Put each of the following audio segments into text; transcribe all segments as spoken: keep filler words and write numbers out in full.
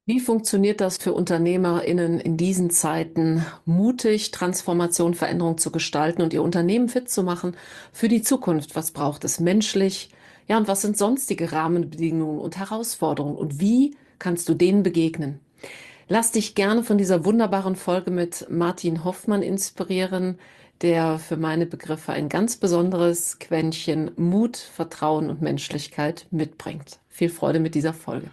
Wie funktioniert das für UnternehmerInnen in diesen Zeiten, mutig Transformation, Veränderung zu gestalten und ihr Unternehmen fit zu machen für die Zukunft? Was braucht es menschlich? Ja, und was sind sonstige Rahmenbedingungen und Herausforderungen? Und wie kannst du denen begegnen? Lass dich gerne von dieser wunderbaren Folge mit Martin Hoffmann inspirieren, der für meine Begriffe ein ganz besonderes Quäntchen Mut, Vertrauen und Menschlichkeit mitbringt. Viel Freude mit dieser Folge.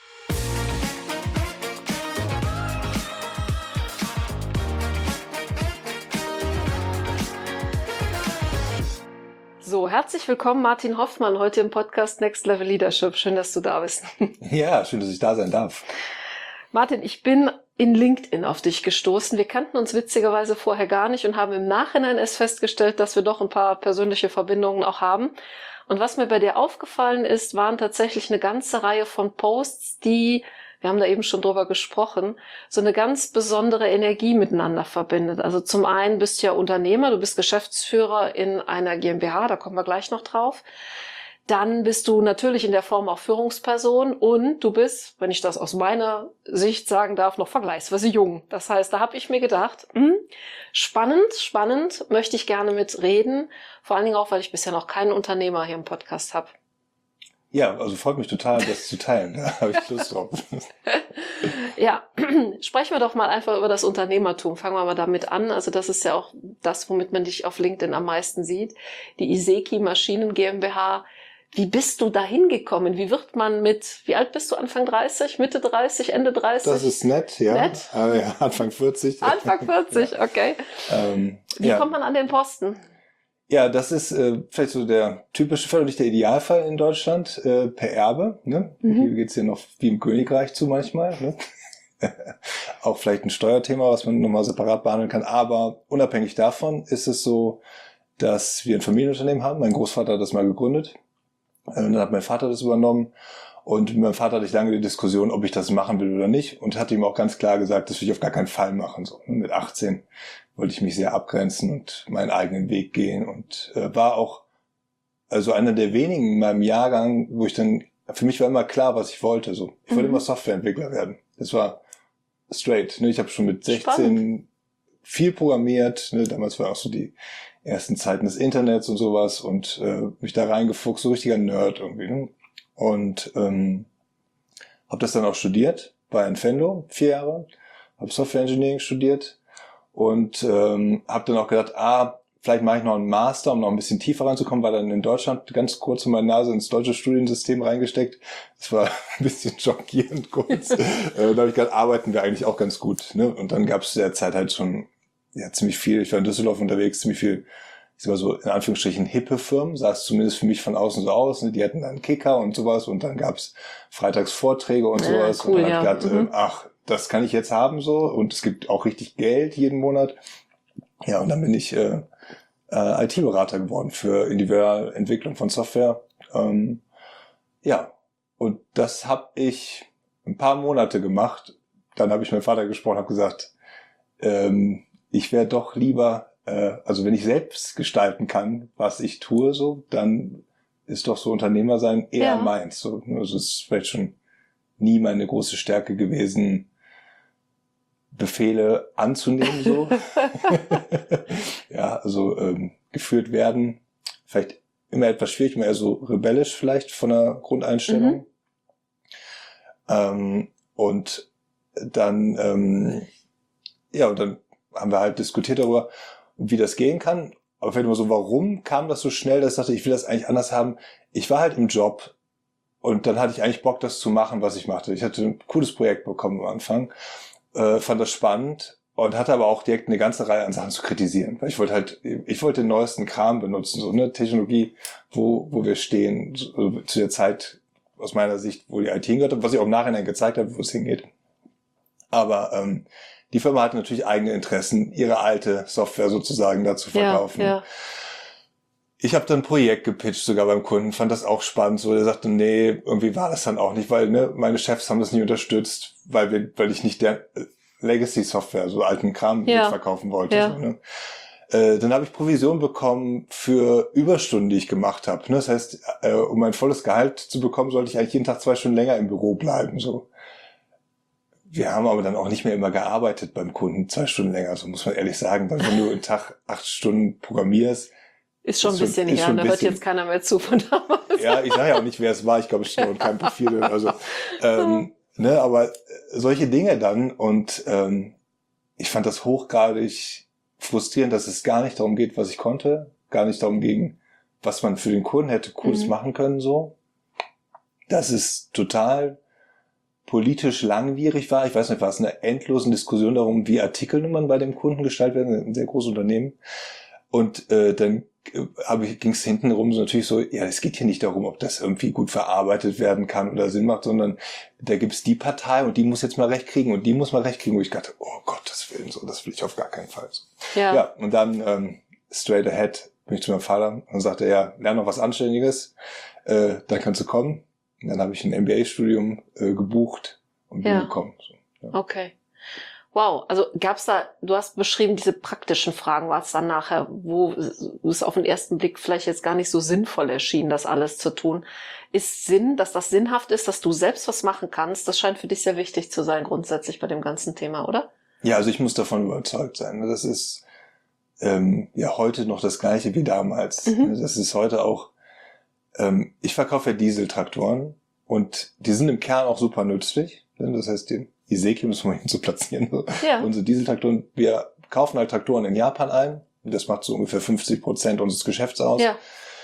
So, herzlich willkommen, Martin Hoffmann, heute im Podcast Next Level Leadership. Schön, dass du da bist. Ja, schön, dass ich da sein darf. Martin, ich bin in LinkedIn auf dich gestoßen. Wir kannten uns witzigerweise vorher gar nicht und haben im Nachhinein erst festgestellt, dass wir doch ein paar persönliche Verbindungen auch haben. Und was mir bei dir aufgefallen ist, waren tatsächlich eine ganze Reihe von Posts, die, wir haben da eben schon drüber gesprochen, so eine ganz besondere Energie miteinander verbindet. Also zum einen bist du ja Unternehmer, du bist Geschäftsführer in einer GmbH, da kommen wir gleich noch drauf. Dann bist du natürlich in der Form auch Führungsperson und du bist, wenn ich das aus meiner Sicht sagen darf, noch vergleichsweise jung. Das heißt, da habe ich mir gedacht, hm, spannend, spannend, möchte ich gerne mitreden. Vor allen Dingen auch, weil ich bisher noch keinen Unternehmer hier im Podcast habe. Ja, also freut mich total, das zu teilen. Da habe ich Lust drauf. Ja, sprechen wir doch mal einfach über das Unternehmertum. Fangen wir mal damit an. Also das ist ja auch das, womit man dich auf LinkedIn am meisten sieht. Die Iseki Maschinen GmbH. Wie bist du da hingekommen? Wie wird man mit, wie alt bist du? Anfang dreißig, Mitte dreißig, Ende dreißig? Das ist nett, ja. Nett? Aber ja, Anfang vierzig. Anfang vierzig, okay. Ähm, Wie ja. kommt man an den Posten? Ja, das ist äh, vielleicht so der typische Fall und nicht der Idealfall in Deutschland, äh, per Erbe. Ne? Mhm. Hier geht's hier noch wie im Königreich zu manchmal. Ne? Auch vielleicht ein Steuerthema, was man nochmal separat behandeln kann. Aber unabhängig davon ist es so, dass wir ein Familienunternehmen haben. Mein Großvater hat das mal gegründet. Dann hat mein Vater das übernommen und mit meinem Vater hatte ich lange die Diskussion, ob ich das machen will oder nicht und hatte ihm auch ganz klar gesagt, das will ich auf gar keinen Fall machen. So, mit achtzehn wollte ich mich sehr abgrenzen und meinen eigenen Weg gehen und äh, war auch also einer der wenigen in meinem Jahrgang, wo ich dann, für mich war immer klar, was ich wollte. So, ich wollte Mhm. immer Softwareentwickler werden. Das war straight. Ne? Ich habe schon mit sechzehn Spannend. viel programmiert. Ne? Damals war auch so die ersten Zeiten des Internets und sowas und äh, mich da reingefuchst, so richtiger Nerd irgendwie. Ne? Und ähm, habe das dann auch studiert bei Enfendo, vier Jahre, habe Software Engineering studiert und ähm, habe dann auch gedacht, ah, vielleicht mache ich noch einen Master, um noch ein bisschen tiefer reinzukommen, war dann in Deutschland ganz kurz in meine Nase ins deutsche Studiensystem reingesteckt. Das war ein bisschen schockierend kurz. äh, da habe ich gedacht, arbeiten wir eigentlich auch ganz gut. Ne? Und dann gab es derzeit halt schon ja ziemlich viel. Ich war in Düsseldorf unterwegs, ziemlich viel, ich sag mal so in Anführungsstrichen hippe Firmen, sah es zumindest für mich von außen so aus. Ne? Die hatten dann Kicker und sowas und dann gab's freitags Vorträge und Ja, sowas. cool, und dann ja. habe ich gedacht, Mhm. äh, ach, das kann ich jetzt haben so und es gibt auch richtig Geld jeden Monat. Ja, und dann bin ich äh, äh, I T-Berater geworden für individuelle Entwicklung von Software. Ähm, ja, und das habe ich ein paar Monate gemacht. Dann habe ich mit meinem Vater gesprochen, habe gesagt, ähm, ich wäre doch lieber, äh, also wenn ich selbst gestalten kann, was ich tue, so, dann ist doch so Unternehmer sein eher Ja. meins. So, also es ist vielleicht schon nie meine große Stärke gewesen, Befehle anzunehmen, so. Ja, also ähm, geführt werden, vielleicht immer etwas schwierig, immer eher so rebellisch vielleicht von der Grundeinstellung. Mhm. Ähm, und dann, ähm, ja, und dann haben wir halt diskutiert darüber, wie das gehen kann. Aber vielleicht immer so, warum kam das so schnell, dass ich dachte, ich will das eigentlich anders haben. Ich war halt im Job und dann hatte ich eigentlich Bock, das zu machen, was ich machte. Ich hatte ein cooles Projekt bekommen am Anfang, äh, fand das spannend und hatte aber auch direkt eine ganze Reihe an Sachen zu kritisieren. Weil ich wollte halt, ich wollte den neuesten Kram benutzen, so eine Technologie, wo wo wir stehen, so, zu der Zeit aus meiner Sicht, wo die I T hingehört, was ich auch im Nachhinein gezeigt habe, wo es hingeht. Aber ähm, die Firma hatte natürlich eigene Interessen, ihre alte Software sozusagen da zu verkaufen. Ja, ja. Ich habe dann ein Projekt gepitcht sogar beim Kunden, fand das auch spannend. So, der sagte, nee, irgendwie war das dann auch nicht, weil ne, meine Chefs haben das nicht unterstützt, weil wir, weil ich nicht der äh, Legacy-Software, so alten Kram Ja. verkaufen wollte. Ja. So, ne? Äh, dann habe ich Provision bekommen für Überstunden, die ich gemacht habe. Ne? Das heißt, äh, um mein volles Gehalt zu bekommen, sollte ich eigentlich jeden Tag zwei Stunden länger im Büro bleiben. So. wir haben aber dann auch nicht mehr immer gearbeitet beim Kunden, zwei Stunden länger, also muss man ehrlich sagen, weil wenn du einen Tag acht Stunden programmierst, ist schon ein bisschen her, da hört jetzt keiner mehr zu von damals. Ja, ich sage ja auch nicht, wer es war, ich glaube, es steht und kein Profil, also, ähm, ne, aber solche Dinge dann und ähm, ich fand das hochgradig frustrierend, dass es gar nicht darum geht, was ich konnte, gar nicht darum ging, was man für den Kunden hätte Cooles mhm. machen können, so. Dass es total politisch langwierig war. Ich weiß nicht, war es eine endlose Diskussion darum, wie Artikelnummern bei dem Kunden gestaltet werden, ein sehr großes Unternehmen. Und äh, dann äh, ging es hintenrum so natürlich so, ja, es geht hier nicht darum, ob das irgendwie gut verarbeitet werden kann oder Sinn macht, sondern da gibt's die Partei und die muss jetzt mal recht kriegen und die muss mal recht kriegen, wo ich dachte, oh Gottes Willen, so, das will ich auf gar keinen Fall. So. Ja. ja, und dann ähm, straight ahead bin ich zu meinem Vater und sagte, ja, lern noch was Anständiges, äh, dann kannst du kommen. Und dann habe ich ein M B A-Studium äh, gebucht und bin ja. gekommen. So, ja. Okay. Wow, also gab's da, du hast beschrieben, diese praktischen Fragen, war es dann nachher, wo es auf den ersten Blick vielleicht jetzt gar nicht so sinnvoll erschien, das alles zu tun. Ist Sinn, dass das sinnhaft ist, dass du selbst was machen kannst, das scheint für dich sehr wichtig zu sein, grundsätzlich bei dem ganzen Thema, oder? Ja, also ich muss davon überzeugt sein. Das ist ähm, ja heute noch das Gleiche wie damals. Mhm. Das ist heute auch, ähm, ich verkaufe ja Dieseltraktoren und die sind im Kern auch super nützlich. Das heißt, den Iseki müssen wir hin zu platzieren. Ja. Unsere Dieseltraktoren, wir kaufen halt Traktoren in Japan ein. Das macht so ungefähr fünfzig Prozent unseres Geschäfts aus. Ja.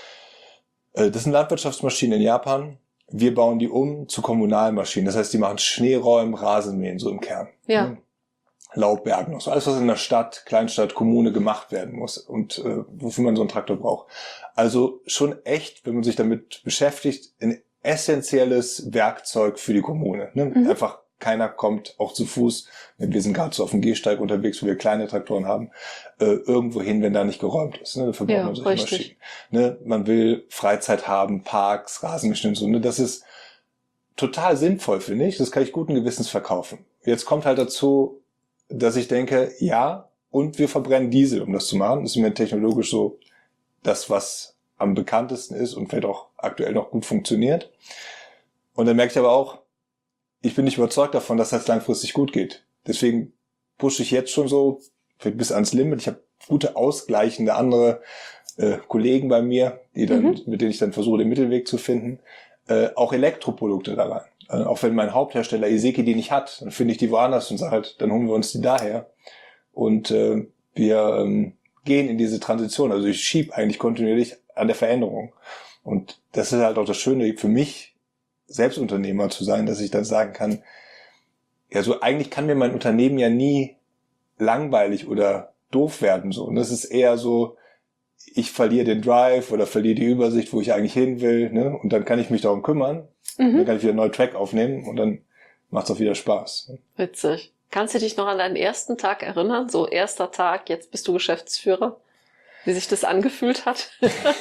Das sind Landwirtschaftsmaschinen in Japan. Wir bauen die um zu Kommunalmaschinen. Das heißt, die machen Schneeräumen, Rasenmähen, so im Kern. Ja. Laubbergen noch so. Alles, was in der Stadt, Kleinstadt, Kommune gemacht werden muss und äh, wofür man so einen Traktor braucht. Also schon echt, wenn man sich damit beschäftigt, ein essentielles Werkzeug für die Kommune. Ne? Mhm. Einfach keiner kommt auch zu Fuß. Wir sind gerade so auf dem Gehsteig unterwegs, wo wir kleine Traktoren haben, äh, irgendwo hin, wenn da nicht geräumt ist. Ne? Da verbaut ja, man solche richtig. Maschinen. Ne? Man will Freizeit haben, Parks, Rasengeschnitt, so. Ne? Das ist total sinnvoll, finde ich. Das kann ich guten Gewissens verkaufen. Jetzt kommt halt dazu, dass ich denke, ja, und wir verbrennen Diesel, um das zu machen. Das ist mir technologisch so das, was am bekanntesten ist und vielleicht auch aktuell noch gut funktioniert. Und dann merke ich aber auch, ich bin nicht überzeugt davon, dass das langfristig gut geht. Deswegen pushe ich jetzt schon so bis ans Limit. Ich habe gute ausgleichende andere äh, Kollegen bei mir, die dann, mhm. mit denen ich dann versuche, den Mittelweg zu finden. Äh, auch Elektroprodukte da rein. Äh, auch wenn mein Haupthersteller Iseki die nicht hat, dann finde ich die woanders und sage halt, dann holen wir uns die daher. Und äh, wir ähm, gehen in diese Transition. Also ich schiebe eigentlich kontinuierlich an der Veränderung. Und das ist halt auch das Schöne für mich, Selbstunternehmer zu sein, dass ich dann sagen kann, ja, so eigentlich kann mir mein Unternehmen ja nie langweilig oder doof werden, so. Und das ist eher so, ich verliere den Drive oder verliere die Übersicht, wo ich eigentlich hin will, ne? Und dann kann ich mich darum kümmern, mhm. dann kann ich wieder einen neuen Track aufnehmen und dann macht es auch wieder Spaß. Witzig. Kannst du dich noch an deinen ersten Tag erinnern? So erster Tag, jetzt bist du Geschäftsführer? Wie sich das angefühlt hat.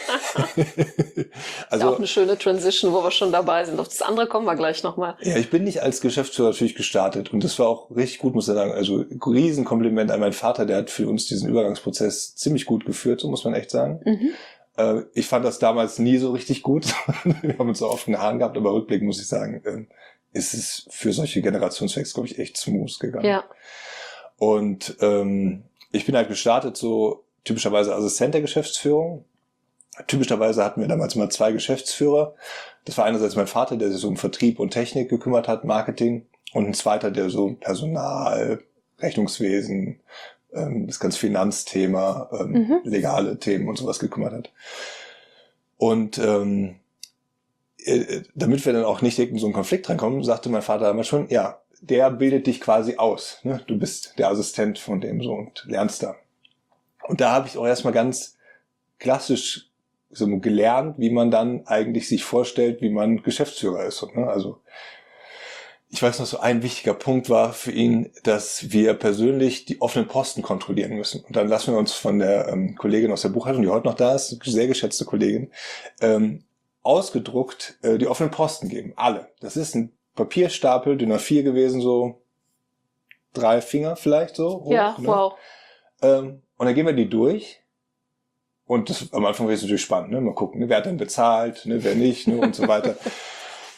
Also ist auch eine schöne Transition, wo wir schon dabei sind. Auf das andere kommen wir gleich nochmal. Ja, ich bin nicht als Geschäftsführer natürlich gestartet und das war auch richtig gut, muss ich sagen. Also Riesenkompliment an meinen Vater, der hat für uns diesen Übergangsprozess ziemlich gut geführt, so muss man echt sagen. Mhm. Äh, ich fand das damals nie so richtig gut. Wir haben uns so offene Haaren gehabt, aber rückblickend muss ich sagen, äh, ist es für solche Generationswechsel, glaube ich, echt smooth gegangen. Ja. Und ähm, ich bin halt gestartet so typischerweise Assistent der Geschäftsführung. Typischerweise hatten wir damals mal zwei Geschäftsführer. Das war einerseits mein Vater, der sich so um Vertrieb und Technik gekümmert hat, Marketing. Und ein zweiter, der so um Personal, Rechnungswesen, ähm, das ganze Finanzthema, ähm, mhm. legale Themen und sowas gekümmert hat. Und ähm, äh, damit wir dann auch nicht in so einen Konflikt reinkommen, sagte mein Vater damals schon, ja, der bildet dich quasi aus. Ne? Du bist der Assistent von dem so und lernst da. Und da habe ich auch erstmal ganz klassisch so gelernt, wie man dann eigentlich sich vorstellt, wie man Geschäftsführer ist. Also ich weiß noch, so ein wichtiger Punkt war für ihn, dass wir persönlich die offenen Posten kontrollieren müssen. Und dann lassen wir uns von der ähm, Kollegin aus der Buchhaltung, die heute noch da ist, eine sehr geschätzte Kollegin, ähm, ausgedruckt äh, die offenen Posten geben. Alle. Das ist ein Papierstapel, D I N A vier gewesen, so drei Finger vielleicht so. Hoch, ja, ne? Wow. Ähm, Und dann gehen wir die durch. Und das, am Anfang war es natürlich spannend, ne? Mal gucken, ne? Wer hat denn bezahlt, ne? Wer nicht, ne? Und so weiter.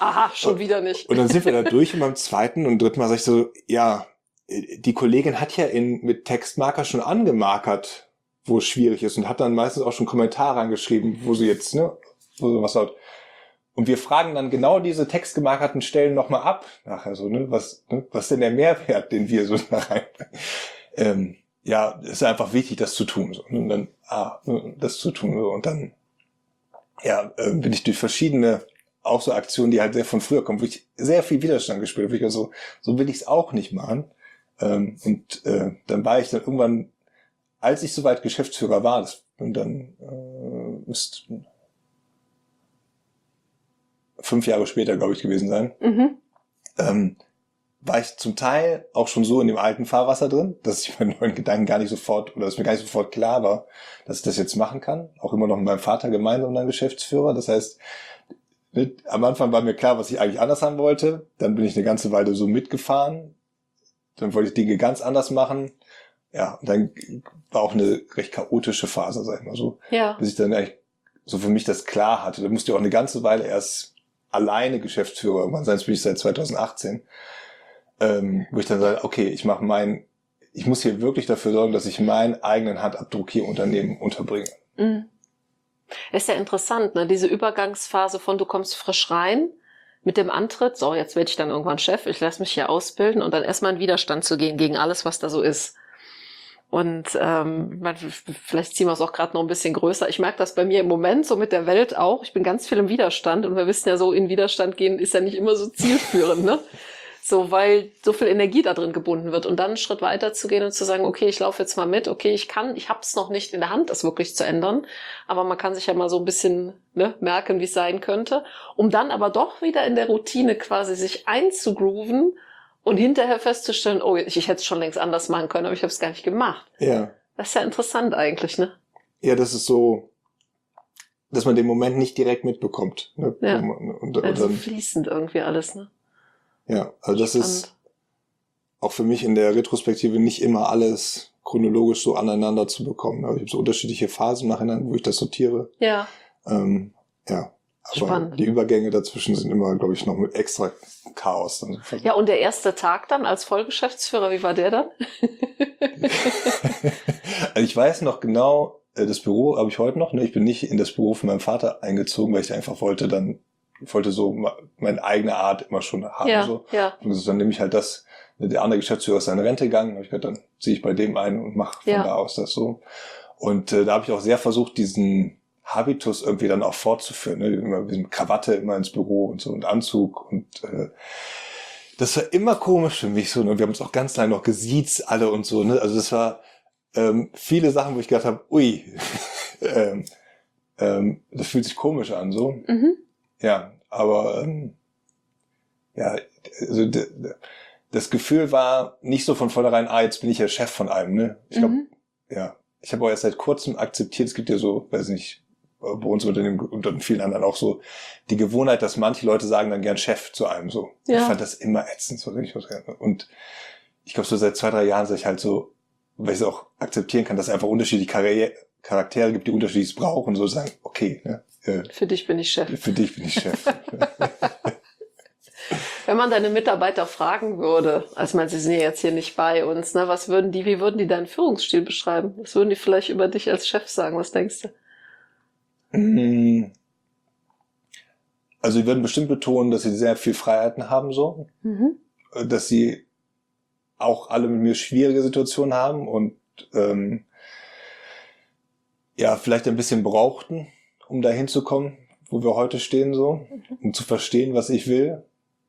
Aha, schon wieder nicht. Und dann sind wir da durch und beim zweiten und dritten Mal sag ich so, ja, die Kollegin hat ja in, mit Textmarker schon angemarkert, wo es schwierig ist und hat dann meistens auch schon Kommentare angeschrieben, wo sie jetzt, ne, wo so was laut. Und wir fragen dann genau diese textgemarkerten Stellen nochmal ab, nachher so, ne, was, ne, was ist denn der Mehrwert, den wir so da rein, ähm, ja, es ist einfach wichtig, das zu tun, so, und dann, ah, das zu tun, so, und dann, ja, äh, bin ich durch verschiedene, auch so Aktionen, die halt sehr von früher kommen, wo ich sehr viel Widerstand gespielt habe, wo ich also, so will ich es auch nicht machen, ähm, und, äh, dann war ich dann irgendwann, als ich soweit Geschäftsführer war, das, und dann, äh, ist, fünf Jahre später, glaube ich, gewesen sein, mhm. ähm, war ich zum Teil auch schon so in dem alten Fahrwasser drin, dass ich meinen neuen Gedanken gar nicht sofort, oder dass mir gar nicht sofort klar war, dass ich das jetzt machen kann. Auch immer noch mit meinem Vater gemeinsam dann Geschäftsführer. Das heißt, mit, am Anfang war mir klar, was ich eigentlich anders haben wollte. Dann bin ich eine ganze Weile so mitgefahren. Dann wollte ich Dinge ganz anders machen. Ja, und dann war auch eine recht chaotische Phase, sag ich mal so. Ja. Bis ich dann eigentlich so für mich das klar hatte. Da musste ich auch eine ganze Weile erst alleine Geschäftsführer irgendwann sein, das bin ich seit zwanzig achtzehn, ähm, wo ich dann sage, okay, ich mache mein, ich muss hier wirklich dafür sorgen, dass ich meinen eigenen Handabdruck hier im Unternehmen unterbringe. Mhm. Das ist ja interessant, ne? Diese Übergangsphase von du kommst frisch rein mit dem Antritt, so jetzt werde ich dann irgendwann Chef, ich lasse mich hier ausbilden und dann erstmal in Widerstand zu gehen gegen alles, was da so ist. Und ähm, vielleicht ziehen wir es auch gerade noch ein bisschen größer. Ich merke das bei mir im Moment so mit der Welt auch. Ich bin ganz viel im Widerstand und wir wissen ja so, in Widerstand gehen ist ja nicht immer so zielführend, ne? So, weil so viel Energie da drin gebunden wird und dann einen Schritt weiter zu gehen und zu sagen, okay, ich laufe jetzt mal mit, okay, ich kann, ich habe es noch nicht in der Hand, das wirklich zu ändern, aber man kann sich ja mal so ein bisschen ne, merken, wie es sein könnte, um dann aber doch wieder in der Routine quasi sich einzugrooven und hinterher festzustellen, oh, ich, ich hätte es schon längst anders machen können, aber ich habe es gar nicht gemacht. Ja. Das ist ja interessant eigentlich, ne? Ja, das ist so, dass man den Moment nicht direkt mitbekommt. Ne? Ja, und, und, und also dann, fließend irgendwie alles, ne? Ja, also das Spannend. Ist auch für mich in der Retrospektive nicht immer alles chronologisch so aneinander zu bekommen. Also ich habe so unterschiedliche Phasen nachher, wo ich das sortiere. Ja. Ähm, ja. Aber spannend. Die Übergänge dazwischen sind immer, glaube ich, noch mit extra Chaos. Dann. Ja, und der erste Tag dann als Vollgeschäftsführer, wie war der dann? Also ich weiß noch genau, das Büro habe ich heute noch. Ne? Ich bin nicht in das Büro von meinem Vater eingezogen, weil ich einfach wollte dann, ich wollte so meine eigene Art immer schon haben. Ja, so. ja. Und dann nehme ich halt das, der andere Geschäftsführer ist in Rente gegangen, habe ich gedacht, dann ziehe ich bei dem ein und mache von ja. da aus das so. Und äh, da habe ich auch sehr versucht, diesen Habitus irgendwie dann auch fortzuführen, ne? Immer mit Krawatte immer ins Büro und so und Anzug und äh, das war immer komisch für mich so, ne? Wir haben uns auch ganz lange noch gesiezt alle und so, ne? Also das war ähm, viele Sachen, wo ich gedacht habe, ui, ähm, ähm, das fühlt sich komisch an so. Mhm. Ja, aber ähm, ja, also d- d- das Gefühl war nicht so von vornherein, ah, jetzt bin ich ja Chef von einem, ne? Ich glaube, mhm. ja, ich habe auch erst seit kurzem akzeptiert, es gibt ja so, weiß nicht, bei uns Unternehmen und in vielen anderen auch so die Gewohnheit, dass manche Leute sagen dann gern Chef zu einem so. Ja. Ich fand das immer ätzend. So, und ich glaube, so seit zwei, drei Jahren sage ich halt so, weil ich es auch akzeptieren kann, dass es einfach unterschiedliche Karriere, Charaktere gibt, die unterschiedliches brauchen, so sagen, okay. Ne, äh, für dich bin ich Chef. Für dich bin ich Chef. Wenn man deine Mitarbeiter fragen würde, also man, sie sind ja jetzt hier nicht bei uns, ne, was würden die, wie würden die deinen Führungsstil beschreiben? Was würden die vielleicht über dich als Chef sagen? Was denkst du? Also sie würden bestimmt betonen, dass sie sehr viel Freiheiten haben, so. Mhm. Dass sie auch alle mit mir schwierige Situationen haben und ähm, ja, vielleicht ein bisschen brauchten, um da hinzukommen, wo wir heute stehen, so, mhm. um zu verstehen, was ich will.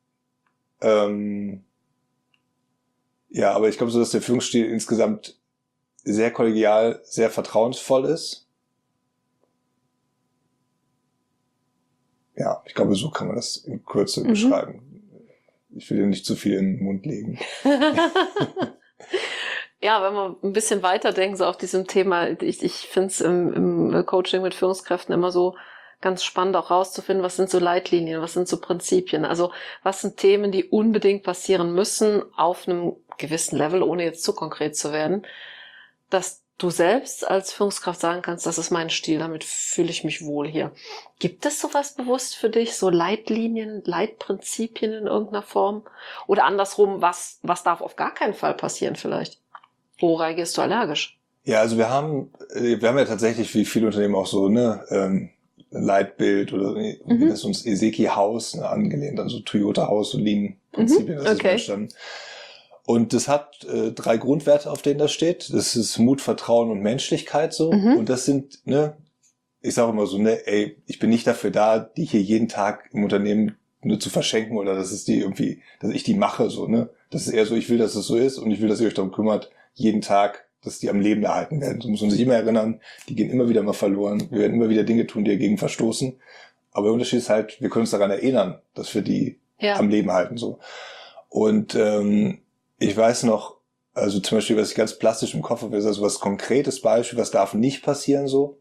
Ähm, ja, aber ich glaube so, dass der Führungsstil insgesamt sehr kollegial, sehr vertrauensvoll ist. Ja, ich glaube, so kann man das in Kürze mhm. beschreiben. Ich will dir nicht zu viel in den Mund legen. Ja, wenn wir ein bisschen weiterdenken, so auf diesem Thema, ich, ich finde es im, im Coaching mit Führungskräften immer so ganz spannend auch rauszufinden, was sind so Leitlinien, was sind so Prinzipien, also was sind Themen, die unbedingt passieren müssen auf einem gewissen Level, ohne jetzt zu konkret zu werden, dass du selbst als Führungskraft sagen kannst, das ist mein Stil, damit fühle ich mich wohl hier. Gibt es sowas bewusst für dich, so Leitlinien, Leitprinzipien in irgendeiner Form? Oder andersrum, was, was darf auf gar keinen Fall passieren vielleicht? Wo reagierst du allergisch? Ja, also wir haben, äh, wir haben ja tatsächlich wie viele Unternehmen auch so, ne, ähm, ein Leitbild oder mhm. das ist uns Eseki-Haus, ne, angelehnt an so Toyota-Haus, so Lean-Prinzipien, mhm. das okay. ist verstanden. Und das hat äh, drei Grundwerte, auf denen das steht. Das ist Mut, Vertrauen und Menschlichkeit so. Mhm. Und das sind, ne, ich sage immer so, ne, ey, ich bin nicht dafür da, die hier jeden Tag im Unternehmen nur zu verschenken oder dass es die irgendwie, dass ich die mache so, ne. Das ist eher so, ich will, dass es so ist und ich will, dass ihr euch darum kümmert, jeden Tag, dass die am Leben erhalten werden. So muss man sich immer erinnern, die gehen immer wieder mal verloren. Wir werden immer wieder Dinge tun, die dagegen verstoßen. Aber der Unterschied ist halt, wir können uns daran erinnern, dass wir die ja. am Leben halten so. Und ähm, ich weiß noch, also zum Beispiel, was ich ganz plastisch im Kopf habe, ist also was konkretes Beispiel, was darf nicht passieren so.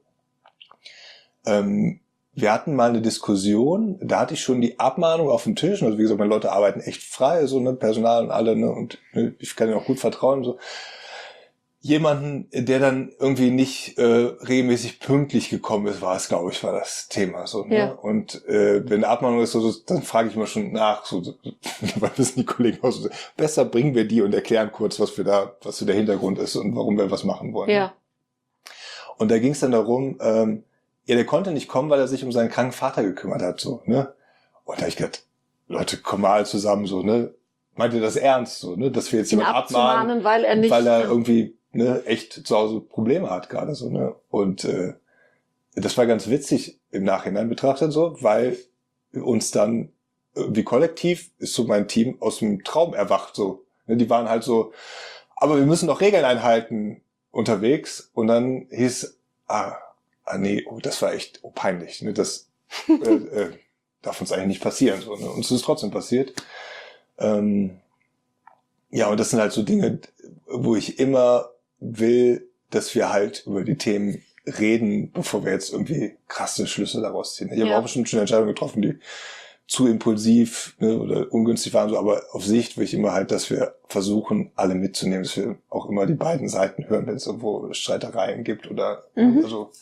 Ähm, wir hatten mal eine Diskussion, da hatte ich schon die Abmahnung auf dem Tisch, also wie gesagt, meine Leute arbeiten echt frei, so, ne, Personal und alle, ne, und ne, ich kann ihnen auch gut vertrauen, so. Jemanden, der dann irgendwie nicht äh, regelmäßig pünktlich gekommen ist, war es, glaube ich, war das Thema so. Ne? Ja. Und äh, wenn eine Abmahnung ist, so, dann frage ich mal schon nach, so, so weil wissen die Kollegen auch so, besser bringen wir die und erklären kurz, was wir da, was so der Hintergrund ist und warum wir was machen wollen. Ja. Ne? Und da ging es dann darum, ähm, ja, der konnte nicht kommen, weil er sich um seinen kranken Vater gekümmert hat, so, ne? Und da hab ich gedacht, Leute, komm mal zusammen, so, ne? Meint ihr das ernst, so, ne? Dass wir jetzt jemanden abmahnen, weil er nicht, weil er irgendwie ne, echt zu Hause Probleme hat gerade so, ne? Und äh, das war ganz witzig im Nachhinein betrachtet so, weil uns dann wie kollektiv ist so mein Team aus dem Traum erwacht so. Ne? Die waren halt so, aber wir müssen doch Regeln einhalten unterwegs und dann hieß, ah, ah nee, oh, das war echt oh, peinlich, ne? Das äh, äh, darf uns eigentlich nicht passieren so, ne? Und es ist trotzdem passiert. Ähm, ja, und das sind halt so Dinge, wo ich immer will, dass wir halt über die Themen reden, bevor wir jetzt irgendwie krasse Schlüsse daraus ziehen. Ich ja. habe auch bestimmt schon Entscheidungen getroffen, die zu impulsiv ne, oder ungünstig waren, so, aber auf Sicht will ich immer halt, dass wir versuchen, alle mitzunehmen, dass wir auch immer die beiden Seiten hören, wenn es irgendwo Streitereien gibt oder mhm. also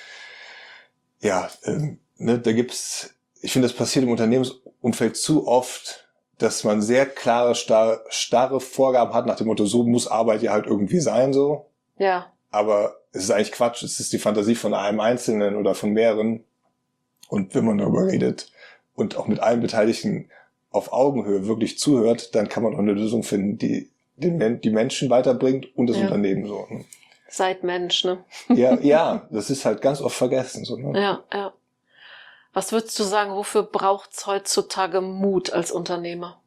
ja, ähm, ne, da gibt's, ich finde, das passiert im Unternehmensumfeld zu oft, dass man sehr klare, starre, starre Vorgaben hat nach dem Motto, so muss Arbeit ja halt irgendwie sein, so. Ja. Aber es ist eigentlich Quatsch. Es ist die Fantasie von einem Einzelnen oder von mehreren. Und wenn man darüber redet und auch mit allen Beteiligten auf Augenhöhe wirklich zuhört, dann kann man auch eine Lösung finden, die den, die Menschen weiterbringt und das ja. Unternehmen so. Seid Mensch, ne? Ja, ja, das ist halt ganz oft vergessen, so, ne? Ja, ja. Was würdest du sagen, wofür braucht's heutzutage Mut als Unternehmer?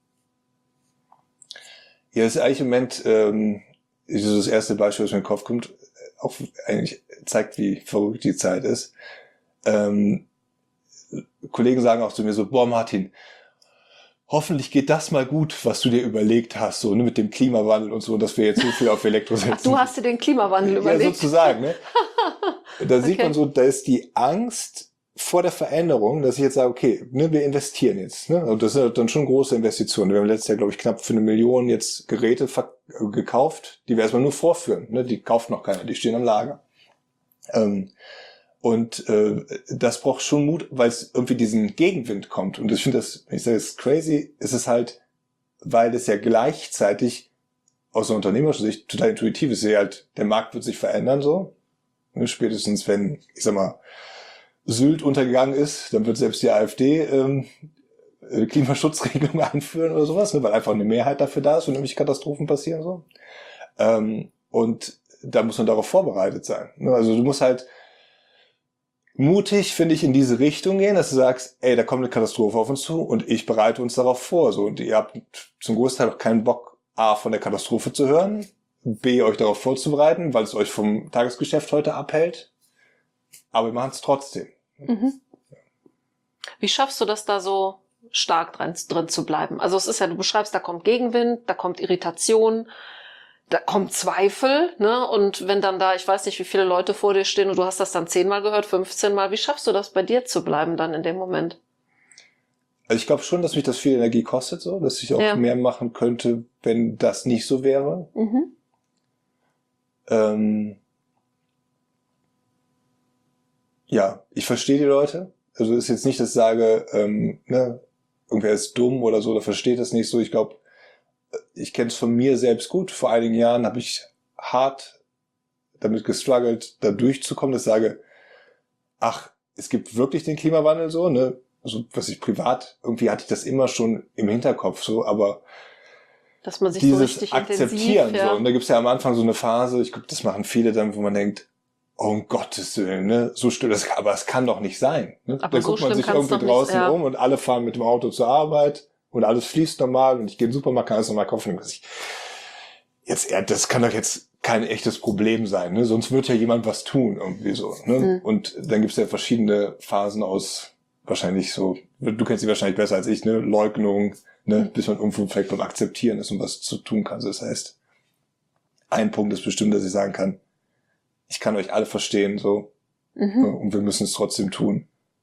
Ja, das ist eigentlich im Moment ähm, das erste Beispiel, was mir in den Kopf kommt, auch eigentlich zeigt, wie verrückt die Zeit ist. Ähm, Kollegen sagen auch zu mir so, boah Martin, hoffentlich geht das mal gut, was du dir überlegt hast, so ne, mit dem Klimawandel und so, dass wir jetzt so viel auf Elektro setzen. Ach, du hast dir den Klimawandel überlegt? Ja, sozusagen. Ne? Da sieht okay. man so, da ist die Angst vor der Veränderung, dass ich jetzt sage, okay, ne, wir investieren jetzt. Ne? Und das sind dann schon große Investitionen. Wir haben letztes Jahr, glaube ich, knapp für eine Million jetzt Geräte gekauft, die wir erstmal nur vorführen. Ne? Die kauft noch keiner, die stehen am Lager. Ähm, und äh, das braucht schon Mut, weil es irgendwie diesen Gegenwind kommt. Und ich finde das, wenn ich sage, es ist crazy, ist es halt, weil es ja gleichzeitig aus einer unternehmerischen Sicht total intuitiv ist. Halt, der Markt wird sich verändern so. Ne? Spätestens wenn, ich sag mal, Sylt untergegangen ist, dann wird selbst die AfD ähm, Klimaschutzregelungen einführen oder sowas, ne, weil einfach eine Mehrheit dafür da ist und nämlich Katastrophen passieren so. Ähm, und da muss man darauf vorbereitet sein. Ne? Also du musst halt mutig, finde ich, in diese Richtung gehen, dass du sagst, ey, da kommt eine Katastrophe auf uns zu und ich bereite uns darauf vor. So, und ihr habt zum Großteil auch keinen Bock, A, von der Katastrophe zu hören, B, euch darauf vorzubereiten, weil es euch vom Tagesgeschäft heute abhält. Aber wir machen es trotzdem. Mhm. Wie schaffst du das da so stark drin, drin zu bleiben? Also es ist ja, du beschreibst, da kommt Gegenwind, da kommt Irritation, da kommt Zweifel, ne? Und wenn dann da, ich weiß nicht, wie viele Leute vor dir stehen und du hast das dann zehnmal gehört, fünfzehn Mal, wie schaffst du das bei dir zu bleiben dann in dem Moment? Also ich glaube schon, dass mich das viel Energie kostet, so, dass ich auch ja. mehr machen könnte, wenn das nicht so wäre. Mhm. Ähm, ja, ich verstehe die Leute. Also ist jetzt nicht, dass ich sage, ähm, ne, irgendwer ist dumm oder so, oder versteht das nicht so. Ich glaube, ich kenne es von mir selbst gut. Vor einigen Jahren habe ich hart damit gestruggelt, da durchzukommen, dass ich sage, ach, es gibt wirklich den Klimawandel so, ne? Also was ich privat, irgendwie hatte ich das immer schon im Hinterkopf so, aber dass man sich dieses so richtig Akzeptieren intensiv, ja. so. Und da gibt's ja am Anfang so eine Phase, ich glaube, das machen viele dann, wo man denkt, oh, um Gottes Willen, ne, so still das, aber es kann doch nicht sein. Ne? Aber Dann so guckt man schlimm sich kann's irgendwie doch nicht, draußen ja. um und alle fahren mit dem Auto zur Arbeit und alles fließt normal und ich gehe in den Supermarkt, kann alles normal kaufen. Und ich, jetzt, ja, das kann doch jetzt kein echtes Problem sein, ne? Sonst wird ja jemand was tun, irgendwie so. Ne? Mhm. Und dann gibt's ja verschiedene Phasen aus, wahrscheinlich so, du kennst sie wahrscheinlich besser als ich, ne? Leugnung, ne? Mhm. Bis man irgendwo vielleicht beim Akzeptieren ist und was zu tun kann. Das heißt, ein Punkt ist bestimmt, dass ich sagen kann, ich kann euch alle verstehen, so, Mhm. und wir müssen es trotzdem tun.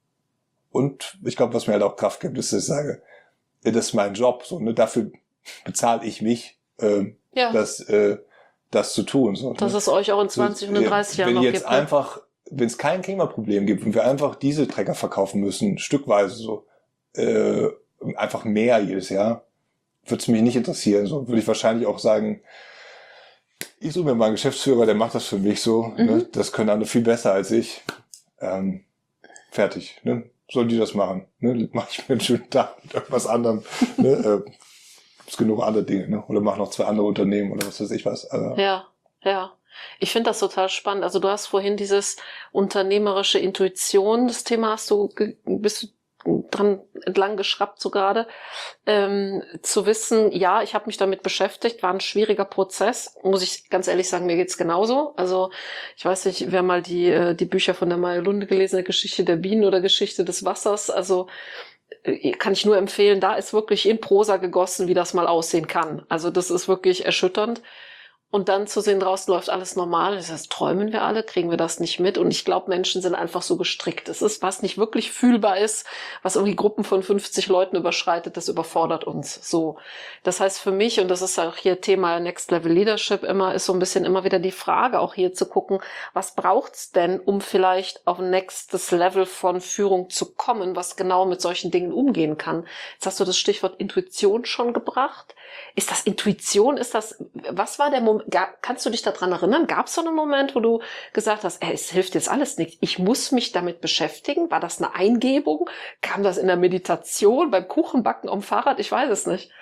Und ich glaube, was mir halt auch Kraft gibt, ist, dass ich sage, ja, das ist mein Job, so, ne? Dafür bezahle ich mich, ähm, Ja, das, äh, das zu tun, so. dass Ne? es euch auch in zwanzig und in Ja, dreißig Jahren wenn noch jetzt gibt. Ne? einfach, wenn es kein Klimaproblem gibt und wir einfach diese Trecker verkaufen müssen, stückweise so, äh, einfach mehr jedes Jahr, würde es mich nicht interessieren. So würde ich wahrscheinlich auch sagen, ich suche mir mal einen Geschäftsführer, der macht das für mich so. Mhm. Ne? Das können andere viel besser als ich. Ähm, fertig. Ne? Sollen die das machen? Ne? Mach ich mir einen schönen Tag mit irgendwas anderem. Ne? Äh, gibt's genug andere Dinge. Ne? Oder mach noch zwei andere Unternehmen oder was weiß ich was. Also, Ja, ja. Ich finde das total spannend. Also du hast vorhin dieses unternehmerische Intuition, das Thema hast du, ge- bist du dran entlang geschraubt so gerade, ähm, zu wissen, ja, ich habe mich damit beschäftigt, war ein schwieriger Prozess, muss ich ganz ehrlich sagen, mir geht's genauso. Also ich weiß nicht, wer mal die äh, die Bücher von der Maya Lunde gelesen hat, Geschichte der Bienen oder Geschichte des Wassers, also äh, kann ich nur empfehlen, da ist wirklich in Prosa gegossen, wie das mal aussehen kann. Also das ist wirklich erschütternd. Und dann zu sehen, draußen läuft alles normal. Das heißt, träumen wir alle, kriegen wir das nicht mit. Und ich glaube, Menschen sind einfach so gestrickt. Es ist, was nicht wirklich fühlbar ist, was irgendwie Gruppen von fünfzig Leuten überschreitet, das überfordert uns. So. Das heißt für mich, und das ist auch hier Thema Next Level Leadership immer, ist so ein bisschen immer wieder die Frage, auch hier zu gucken, was braucht's denn, um vielleicht auf ein nächstes Level von Führung zu kommen, was genau mit solchen Dingen umgehen kann. Jetzt hast du das Stichwort Intuition schon gebracht. Ist das Intuition? Ist das, was war der Moment? Kannst du dich daran erinnern? Gab es so einen Moment, wo du gesagt hast, ey, es hilft jetzt alles nichts, ich muss mich damit beschäftigen? War das eine Eingebung? Kam das in der Meditation, beim Kuchenbacken am Fahrrad? Ich weiß es nicht.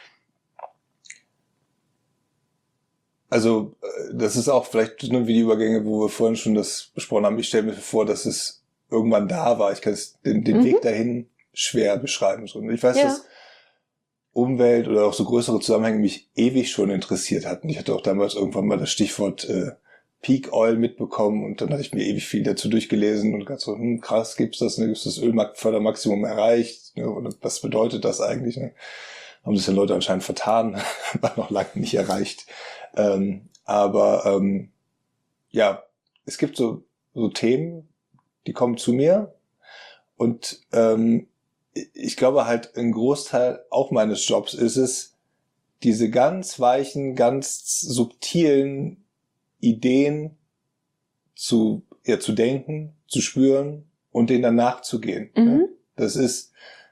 Also das ist auch vielleicht nur wie die Übergänge, wo wir vorhin schon das besprochen haben. Ich stelle mir vor, dass es irgendwann da war. Ich kann es den, den Mhm. Weg dahin schwer beschreiben. So. Und ich weiß, Ja. dass Umwelt oder auch so größere Zusammenhänge mich ewig schon interessiert hatten. Ich hatte auch damals irgendwann mal das Stichwort äh, Peak Oil mitbekommen und dann hatte ich mir ewig viel dazu durchgelesen und ganz so, hm, krass, gibt's das, ne? Gibt's das Ölfördermaximum erreicht? Ne? Und was bedeutet das eigentlich? Ne? Haben sich ja Leute anscheinend vertan, war noch lange nicht erreicht. Ähm, aber ähm, ja, es gibt so, so Themen, die kommen zu mir und ähm, ich glaube halt, ein Großteil auch meines Jobs ist es, diese ganz weichen, ganz subtilen Ideen zu, ja, zu denken, zu spüren und denen dann nachzugehen. Mhm. Ne? Das ist,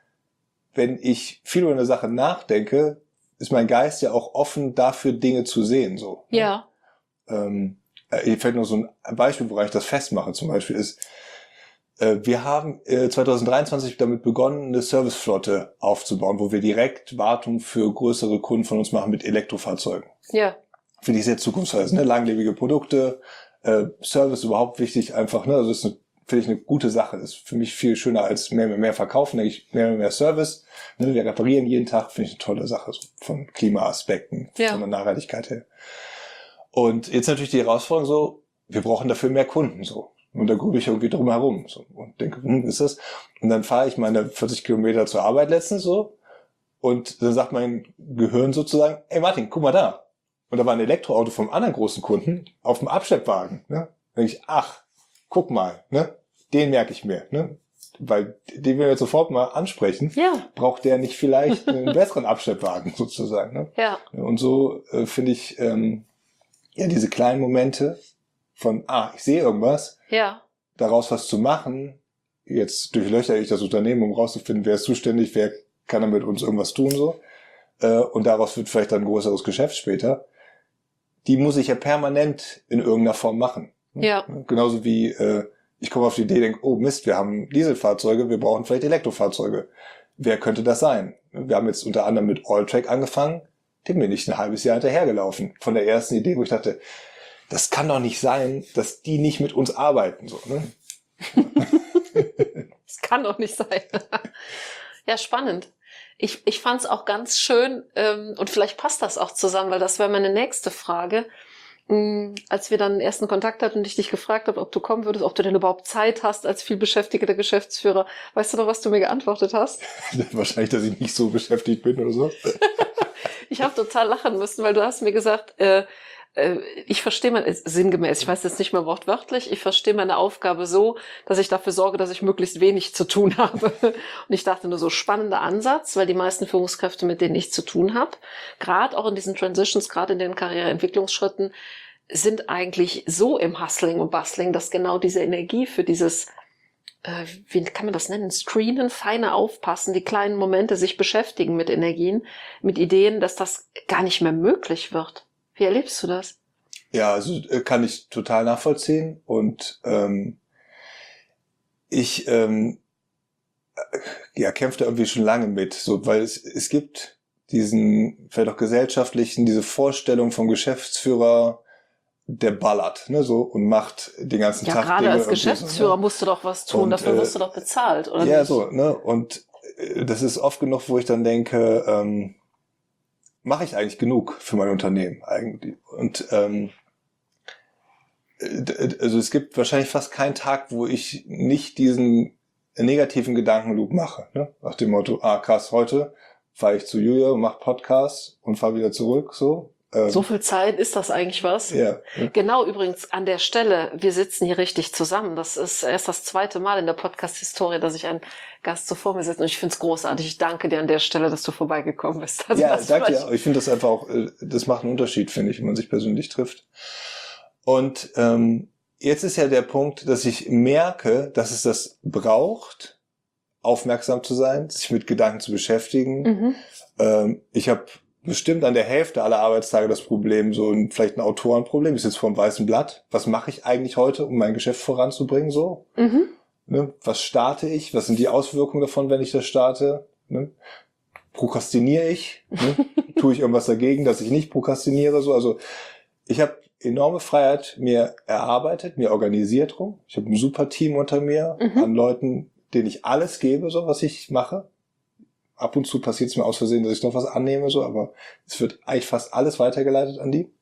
wenn ich viel über eine Sache nachdenke, ist mein Geist ja auch offen dafür, Dinge zu sehen, so. Ne? Ja. Ähm, hier fällt noch so ein Beispiel, woran ich das festmache, zum Beispiel ist, wir haben zwanzig dreiundzwanzig damit begonnen, eine Serviceflotte aufzubauen, wo wir direkt Wartung für größere Kunden von uns machen mit Elektrofahrzeugen. Ja. Finde ich sehr zukunftsweisend, ne? Langlebige Produkte, äh, Service überhaupt wichtig, einfach, ne? Also das ist eine, finde ich eine gute Sache. Ist für mich viel schöner als mehr, mehr, mehr verkaufen, denke ich, mehr, mehr, mehr Service. Ne? Wir reparieren jeden Tag, finde ich eine tolle Sache, so von Klimaaspekten, Ja. von der Nachhaltigkeit her. Und jetzt natürlich die Herausforderung so, wir brauchen dafür mehr Kunden, so. Und da grübe ich irgendwie drum herum so, und denke, hm, ist das? Und dann fahre ich meine vierzig Kilometer zur Arbeit letztens so und dann sagt mein Gehirn sozusagen, ey Martin, guck mal da. Und da war ein Elektroauto vom anderen großen Kunden auf dem Abschleppwagen. Ne? Da denke ich, ach, guck mal, ne? Den merke ich mir. Ne? Weil den wir jetzt sofort mal ansprechen, Ja. braucht der nicht vielleicht einen besseren Abschleppwagen sozusagen. Ne? Ja. Und so äh, finde ich ähm, ja diese kleinen Momente von, ah, ich sehe irgendwas, Ja. daraus was zu machen, jetzt durchlöchere ich das Unternehmen, um rauszufinden, wer ist zuständig, wer kann damit uns irgendwas tun, so. Äh, und daraus wird vielleicht dann ein größeres Geschäft später. Die muss ich ja permanent in irgendeiner Form machen. Ja. Genauso wie äh, ich komme auf die Idee, denke, oh Mist, wir haben Dieselfahrzeuge, wir brauchen vielleicht Elektrofahrzeuge. Wer könnte das sein? Wir haben jetzt unter anderem mit Alltrack angefangen, dem bin ich ein halbes Jahr hinterhergelaufen. Von der ersten Idee, wo ich dachte, das kann doch nicht sein, dass die nicht mit uns arbeiten. So, ne? Das kann doch nicht sein. Ja, spannend. Ich, ich fand es auch ganz schön, ähm, und vielleicht passt das auch zusammen, weil das wäre meine nächste Frage. Ähm, als wir dann den ersten Kontakt hatten und ich dich gefragt habe, ob du kommen würdest, ob du denn überhaupt Zeit hast als vielbeschäftigter Geschäftsführer. Weißt du noch, was du mir geantwortet hast? Wahrscheinlich, dass ich nicht so beschäftigt bin oder so. Ich habe total lachen müssen, weil du hast mir gesagt, äh, ich verstehe mein, sinngemäß, ich weiß jetzt nicht mehr wortwörtlich, ich verstehe meine Aufgabe so, dass ich dafür sorge, dass ich möglichst wenig zu tun habe. Und ich dachte nur so, spannender Ansatz, weil die meisten Führungskräfte, mit denen ich zu tun habe, gerade auch in diesen Transitions, gerade in den Karriereentwicklungsschritten, sind eigentlich so im Hustling und Bustling, dass genau diese Energie für dieses, äh, wie kann man das nennen, Screenen, feine Aufpassen, die kleinen Momente, sich beschäftigen mit Energien, mit Ideen, dass das gar nicht mehr möglich wird. Wie erlebst du das? Ja, also kann ich total nachvollziehen und ähm, ich ähm, ja, kämpfe da irgendwie schon lange mit, so, weil es, es gibt diesen, vielleicht auch gesellschaftlichen, diese Vorstellung vom Geschäftsführer, der ballert, ne, so, und macht den ganzen ja, Tag gerade Dinge als Geschäftsführer so, ne? musst du doch was tun, und, dafür äh, wirst du doch bezahlt, oder ja, nicht? so, ne, und äh, das ist oft genug, wo ich dann denke, ähm, mache ich eigentlich genug für mein Unternehmen eigentlich? Und ähm, also es gibt wahrscheinlich fast keinen Tag, wo ich nicht diesen negativen Gedankenloop mache. Ne? Nach dem Motto, ah krass, heute fahre ich zu Julia, mache Podcasts und fahre wieder zurück. So ähm, So viel Zeit, ist das eigentlich was? Ja. Ne? Genau, übrigens an der Stelle, wir sitzen hier richtig zusammen. Das ist erst das zweite Mal in der Podcast-Historie, dass ich einen Gast so vor mir sitze. Und ich finde es großartig. Ich danke dir an der Stelle, dass du vorbeigekommen bist. Also Ja, das danke war- dir. Ich finde das einfach auch, das macht einen Unterschied, finde ich, wenn man sich persönlich trifft. Und ähm, jetzt ist ja der Punkt, dass ich merke, dass es das braucht, aufmerksam zu sein, sich mit Gedanken zu beschäftigen. Mhm. Ähm, ich habe bestimmt an der Hälfte aller Arbeitstage das Problem, so ein, vielleicht ein Autorenproblem, ich sitze vor einem weißen Blatt. Was mache ich eigentlich heute, um mein Geschäft voranzubringen? So, Mhm. ne? Was starte ich? Was sind die Auswirkungen davon, wenn ich das starte? Ne? Prokrastiniere ich? Ne? Tue ich irgendwas dagegen, dass ich nicht prokrastiniere? So, also ich habe enorme Freiheit mir erarbeitet, mir organisiert rum. Ich habe ein super Team unter mir Mhm. an Leuten, denen ich alles gebe, so was ich mache. Ab und zu passiert es mir aus Versehen, dass ich noch was annehme, so, aber es wird eigentlich fast alles weitergeleitet an die.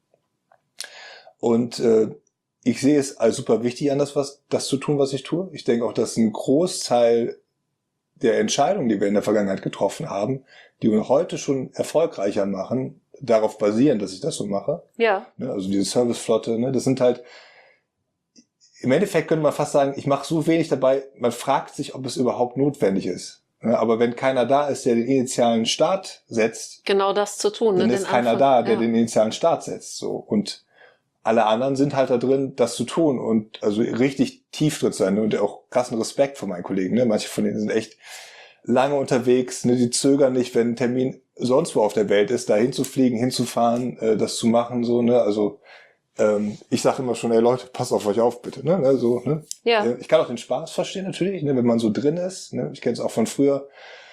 Und äh, ich sehe es als super wichtig an, das, was, das zu tun, was ich tue. Ich denke auch, dass ein Großteil der Entscheidungen, die wir in der Vergangenheit getroffen haben, die uns heute schon erfolgreicher machen, darauf basieren, dass ich das so mache. Ja. Ne, also diese Serviceflotte, ne, das sind halt, im Endeffekt könnte man fast sagen, ich mache so wenig dabei, man fragt sich, ob es überhaupt notwendig ist. Ne, aber wenn keiner da ist, der den initialen Start setzt, Genau das zu tun. dann ne? ist Den keiner Anfang- da, der ja. den initialen Start setzt. So. Und alle anderen sind halt da drin, das zu tun und also richtig tief drin zu sein. Und auch krassen Respekt vor meinen Kollegen. Ne? Manche von denen sind echt lange unterwegs, ne? Die zögern nicht, wenn ein Termin sonst wo auf der Welt ist, da hinzufliegen, hinzufahren, äh, das zu machen. So, ne? Also ähm, ich sage immer schon, ey Leute, passt auf euch auf, bitte. Ne? Ne? So, ne? Ja. Äh, Ich kann auch den Spaß verstehen natürlich, ne? Wenn man so drin ist. Ne? Ich kenne es auch von früher.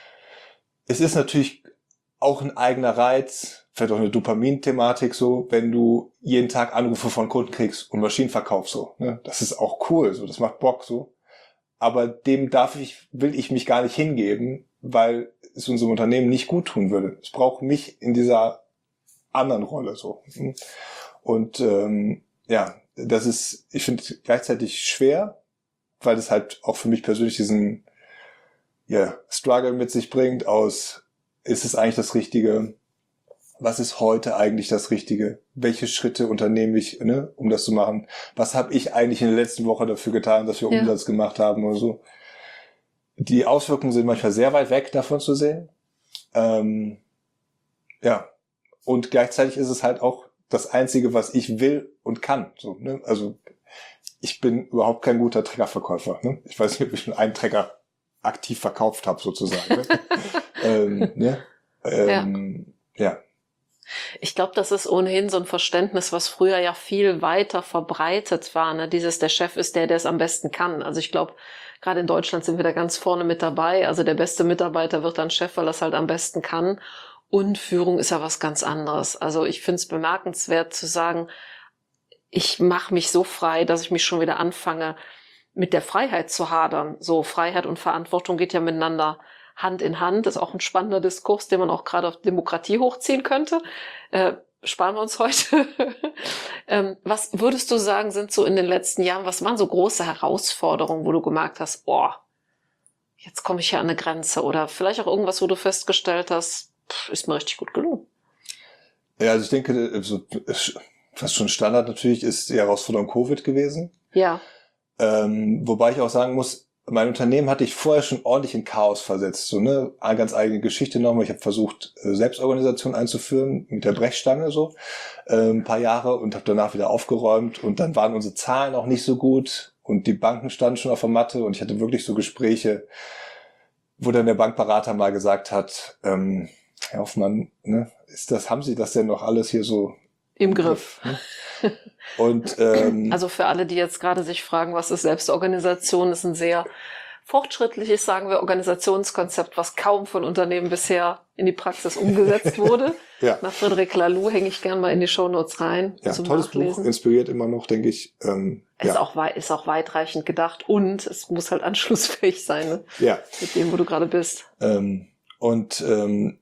Es ist natürlich auch ein eigener Reiz, vielleicht auch eine Dopamin-Thematik so, wenn du jeden Tag Anrufe von Kunden kriegst und Maschinenverkauf so. Ne? Das ist auch cool, so, das macht Bock so. Aber dem darf ich, will ich mich gar nicht hingeben, weil es unserem Unternehmen nicht gut tun würde. Es braucht mich in dieser anderen Rolle so. Und ähm, ja, das ist, ich finde gleichzeitig schwer, weil es halt auch für mich persönlich diesen ja, Struggle mit sich bringt aus, ist es eigentlich das Richtige? Was ist heute eigentlich das Richtige? Welche Schritte unternehme ich, ne, um das zu machen? Was habe ich eigentlich in der letzten Woche dafür getan, dass wir Ja. Umsatz gemacht haben oder so? Die Auswirkungen sind manchmal sehr weit weg davon zu sehen. Ähm, ja, und gleichzeitig ist es halt auch das Einzige, was ich will und kann. So, ne? Also ich bin überhaupt kein guter Treckerverkäufer. Ne? Ich weiß nicht, ob ich schon einen Trecker aktiv verkauft habe, sozusagen. Ne? ähm, ne? Ähm, ja. ja. Ich glaube, das ist ohnehin so ein Verständnis, was früher ja viel weiter verbreitet war. Ne? Dieses, der Chef ist der, der es am besten kann. Also ich glaube, gerade in Deutschland sind wir da ganz vorne mit dabei. Also der beste Mitarbeiter wird dann Chef, weil er es halt am besten kann. Und Führung ist ja was ganz anderes. Also ich finde es bemerkenswert zu sagen, ich mache mich so frei, dass ich mich schon wieder anfange, mit der Freiheit zu hadern. So, Freiheit und Verantwortung geht ja miteinander Hand in Hand. Das ist auch ein spannender Diskurs, den man auch gerade auf Demokratie hochziehen könnte. Äh, sparen wir uns heute. ähm, was würdest du sagen, sind so in den letzten Jahren, was waren so große Herausforderungen, wo du gemerkt hast, oh, jetzt komme ich hier an eine Grenze? Oder vielleicht auch irgendwas, wo du festgestellt hast, pff, ist mir richtig gut gelungen. Ja, also ich denke, so, was schon Standard natürlich ist die Herausforderung Covid gewesen. Ja. Ähm, wobei ich auch sagen muss, mein Unternehmen hatte ich vorher schon ordentlich in Chaos versetzt. So, ne, eine ganz eigene Geschichte nochmal. Ich habe versucht, Selbstorganisation einzuführen mit der Brechstange so äh, ein paar Jahre und habe danach wieder aufgeräumt. Und dann waren unsere Zahlen auch nicht so gut und die Banken standen schon auf der Matte und ich hatte wirklich so Gespräche, wo dann der Bankberater mal gesagt hat, ähm, Herr Hoffmann, ne, ist das, haben Sie das denn noch alles hier so im Griff? Ne? Und ähm, also für alle, die jetzt gerade sich fragen, was ist Selbstorganisation, ist ein sehr fortschrittliches, sagen wir, Organisationskonzept, was kaum von Unternehmen bisher in die Praxis umgesetzt wurde. ja. Nach Frederic Laloux hänge ich gern mal in die Shownotes rein. Ja, zum tolles Nachlesen. Buch, inspiriert immer noch, denke ich. Ähm, ist, ja. auch wei- ist auch weitreichend gedacht und es muss halt anschlussfähig sein, ne? Ja. Mit dem, wo du gerade bist. Ähm, und ähm,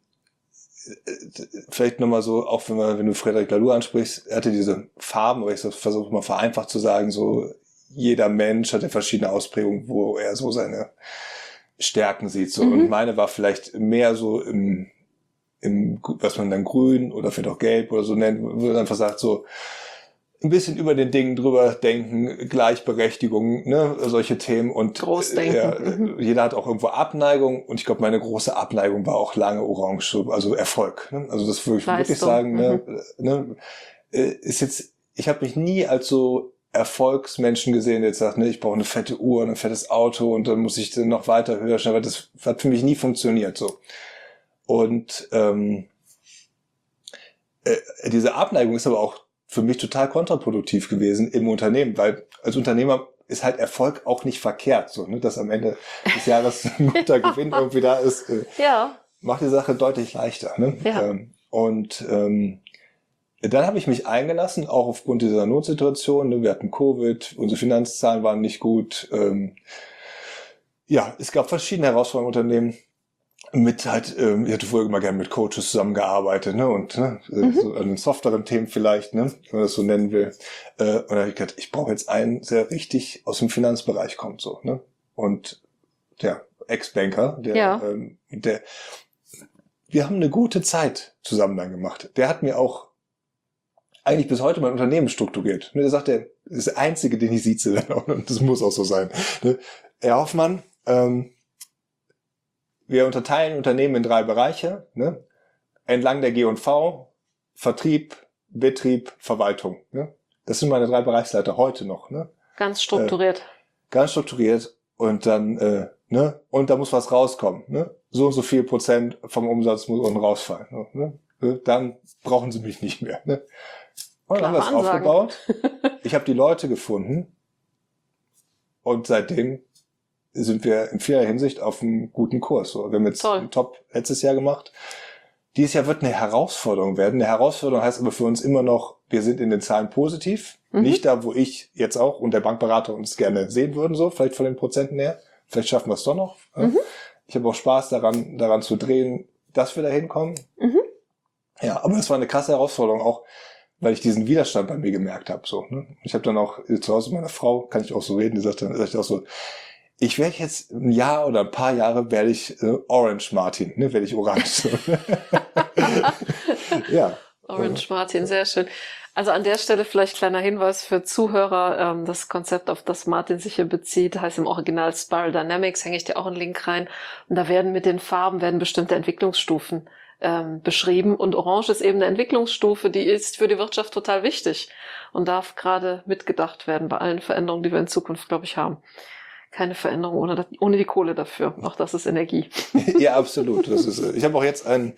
vielleicht nochmal so, auch wenn, man, wenn du Frederic Laloux ansprichst, er hatte diese Farben, aber ich versuche mal vereinfacht zu sagen, so jeder Mensch hat ja verschiedene Ausprägungen, wo er so seine Stärken sieht. So. Mhm. Und meine war vielleicht mehr so im, im, was man dann grün oder vielleicht auch gelb oder so nennt, wo man einfach sagt, so ein bisschen über den Dingen drüber denken, Gleichberechtigung, ne, solche Themen und Großdenken. Ja, mhm. Jeder hat auch irgendwo Abneigung und ich glaube, meine große Abneigung war auch lange Orange, also Erfolg. Ne? Also das würde ich Leistung. wirklich sagen, mhm. ne, ne, ist jetzt, ich habe mich nie als so Erfolgsmenschen gesehen, der jetzt sagt, ne, ich brauche eine fette Uhr, ein fettes Auto und dann muss ich dann noch weiter, höher, schneller. Das hat für mich nie funktioniert so. Und ähm, äh, diese Abneigung ist aber auch für mich total kontraproduktiv gewesen im Unternehmen, weil als Unternehmer ist halt Erfolg auch nicht verkehrt, so, ne, dass am Ende des Jahres ein guter Gewinn irgendwie da ist, äh, ja. macht die Sache deutlich leichter. Ne? Ja. Ähm, und ähm, dann habe ich mich eingelassen, auch aufgrund dieser Notsituation. Ne? Wir hatten Covid, unsere Finanzzahlen waren nicht gut. Ähm, ja, es gab verschiedene Herausforderungen im Unternehmen. Mit halt, ähm, ich hatte vorher immer gerne mit Coaches zusammengearbeitet, ne, und ne, mhm. so an den softeren Themen vielleicht, ne, wenn man das so nennen will. Äh, und da habe ich gedacht, ich brauche jetzt einen, der richtig aus dem Finanzbereich kommt, so, ne. Und der Ex-Banker, der, ja. ähm, der, wir haben eine gute Zeit zusammen dann gemacht. Der hat mir auch eigentlich bis heute mein Unternehmen strukturiert. Ne, der sagt, der ist der Einzige, den ich sieze, und das muss auch so sein. Ne. Herr Hoffmann, ähm, wir unterteilen Unternehmen in drei Bereiche, ne? Entlang der G und V, Vertrieb, Betrieb, Verwaltung. Ne? Das sind meine drei Bereichsleiter heute noch. Ne? Ganz strukturiert. Äh, ganz strukturiert und dann, äh, ne? Und da muss was rauskommen. Ne? So und so viel Prozent vom Umsatz muss unten rausfallen. Ne? Dann brauchen sie mich nicht mehr. Ne? Und dann haben wir es aufgebaut. Ich habe die Leute gefunden und seitdem sind wir in vieler Hinsicht auf einem guten Kurs. Wir haben jetzt Toll. einen Top letztes Jahr gemacht. Dieses Jahr wird eine Herausforderung werden. Eine Herausforderung heißt aber für uns immer noch, wir sind in den Zahlen positiv. Mhm. Nicht da, wo ich jetzt auch und der Bankberater uns gerne sehen würden, so vielleicht von den Prozenten her. Vielleicht schaffen wir es doch noch. Mhm. Ich habe auch Spaß daran, daran zu drehen, dass wir da hinkommen. Mhm. Ja, aber das war eine krasse Herausforderung auch, weil ich diesen Widerstand bei mir gemerkt habe. So, ne? Ich habe dann auch zu Hause mit meiner Frau, kann ich auch so reden, die sagt dann sagt auch so, ich werde jetzt ein Jahr oder ein paar Jahre werde ich äh, Orange Martin, ne, werde ich Orange. Ja. Orange Martin, sehr schön. Also an der Stelle vielleicht kleiner Hinweis für Zuhörer. Ähm, das Konzept, auf das Martin sich hier bezieht, heißt im Original Spiral Dynamics, hänge ich dir auch einen Link rein. Und da werden mit den Farben werden bestimmte Entwicklungsstufen ähm, beschrieben. Und Orange ist eben eine Entwicklungsstufe, die ist für die Wirtschaft total wichtig und darf gerade mitgedacht werden bei allen Veränderungen, die wir in Zukunft, glaube ich, haben. Keine Veränderung ohne, das, ohne die Kohle dafür. Auch das ist Energie. Ja, absolut. Das ist, ich habe auch jetzt ein,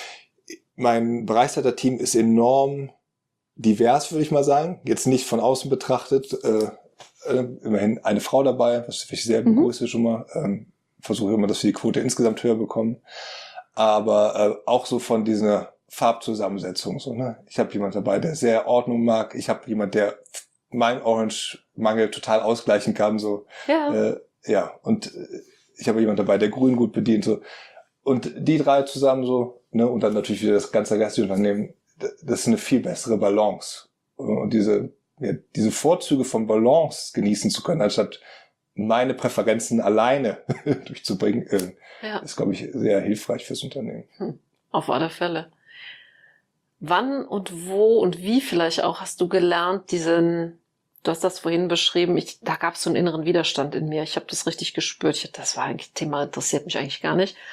mein Bereichsleiter-Team ist enorm divers, würde ich mal sagen. Jetzt nicht von außen betrachtet. Äh, äh, immerhin eine Frau dabei, was ich sehr begrüße mhm. schon mal. Ähm, versuche immer, dass wir die Quote insgesamt höher bekommen. Aber äh, auch so von dieser Farbzusammensetzung. So, ne? Ich habe jemand dabei, der sehr Ordnung mag. Ich habe jemand, der mein Orange-Mangel total ausgleichen kann. So. Ja. Äh, ja, und äh, ich habe jemand dabei, der Grün gut bedient. So. Und die drei zusammen so, ne, und dann natürlich wieder das ganze restliche Unternehmen, das ist eine viel bessere Balance. Und diese, ja, diese Vorzüge von Balance genießen zu können, anstatt meine Präferenzen alleine durchzubringen, äh, ja. ist, glaube ich, sehr hilfreich fürs Unternehmen. Hm. Auf alle Fälle. Wann und wo und wie vielleicht auch hast du gelernt, diesen, du hast das vorhin beschrieben, ich, da gab es so einen inneren Widerstand in mir. Ich habe das richtig gespürt. Ich, das war eigentlich Thema, interessiert mich eigentlich gar nicht.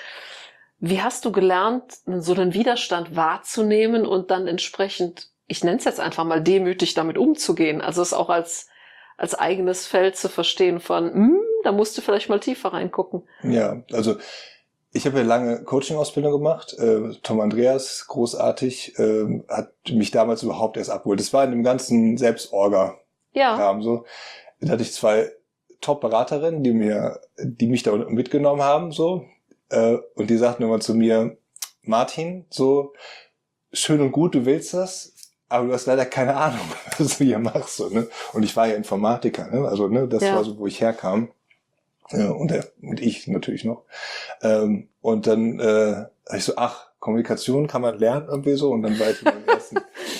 Wie hast du gelernt, so einen Widerstand wahrzunehmen und dann entsprechend, ich nenne es jetzt einfach mal demütig, damit umzugehen? Also es auch als, als eigenes Feld zu verstehen von, hm, da musst du vielleicht mal tiefer reingucken. Ja, also ich habe ja lange Coaching-Ausbildung gemacht. Äh, Tom Andreas, großartig, äh, hat mich damals überhaupt erst abgeholt. Das war in dem ganzen Selbstorga-Kram ja. so. Da hatte ich zwei Top-Beraterinnen, die mir, die mich da mitgenommen haben, so. Und die sagten immer zu mir, Martin, so schön und gut, du willst das, aber du hast leider keine Ahnung, was du hier machst. So, ne? Und ich war ja Informatiker, ne? Also ne, das ja. war so, wo ich herkam. Ja, und, der, und ich natürlich noch. Ähm, und dann äh, hab ich so, ach, Kommunikation kann man lernen irgendwie so. Und dann war ich in meinem ersten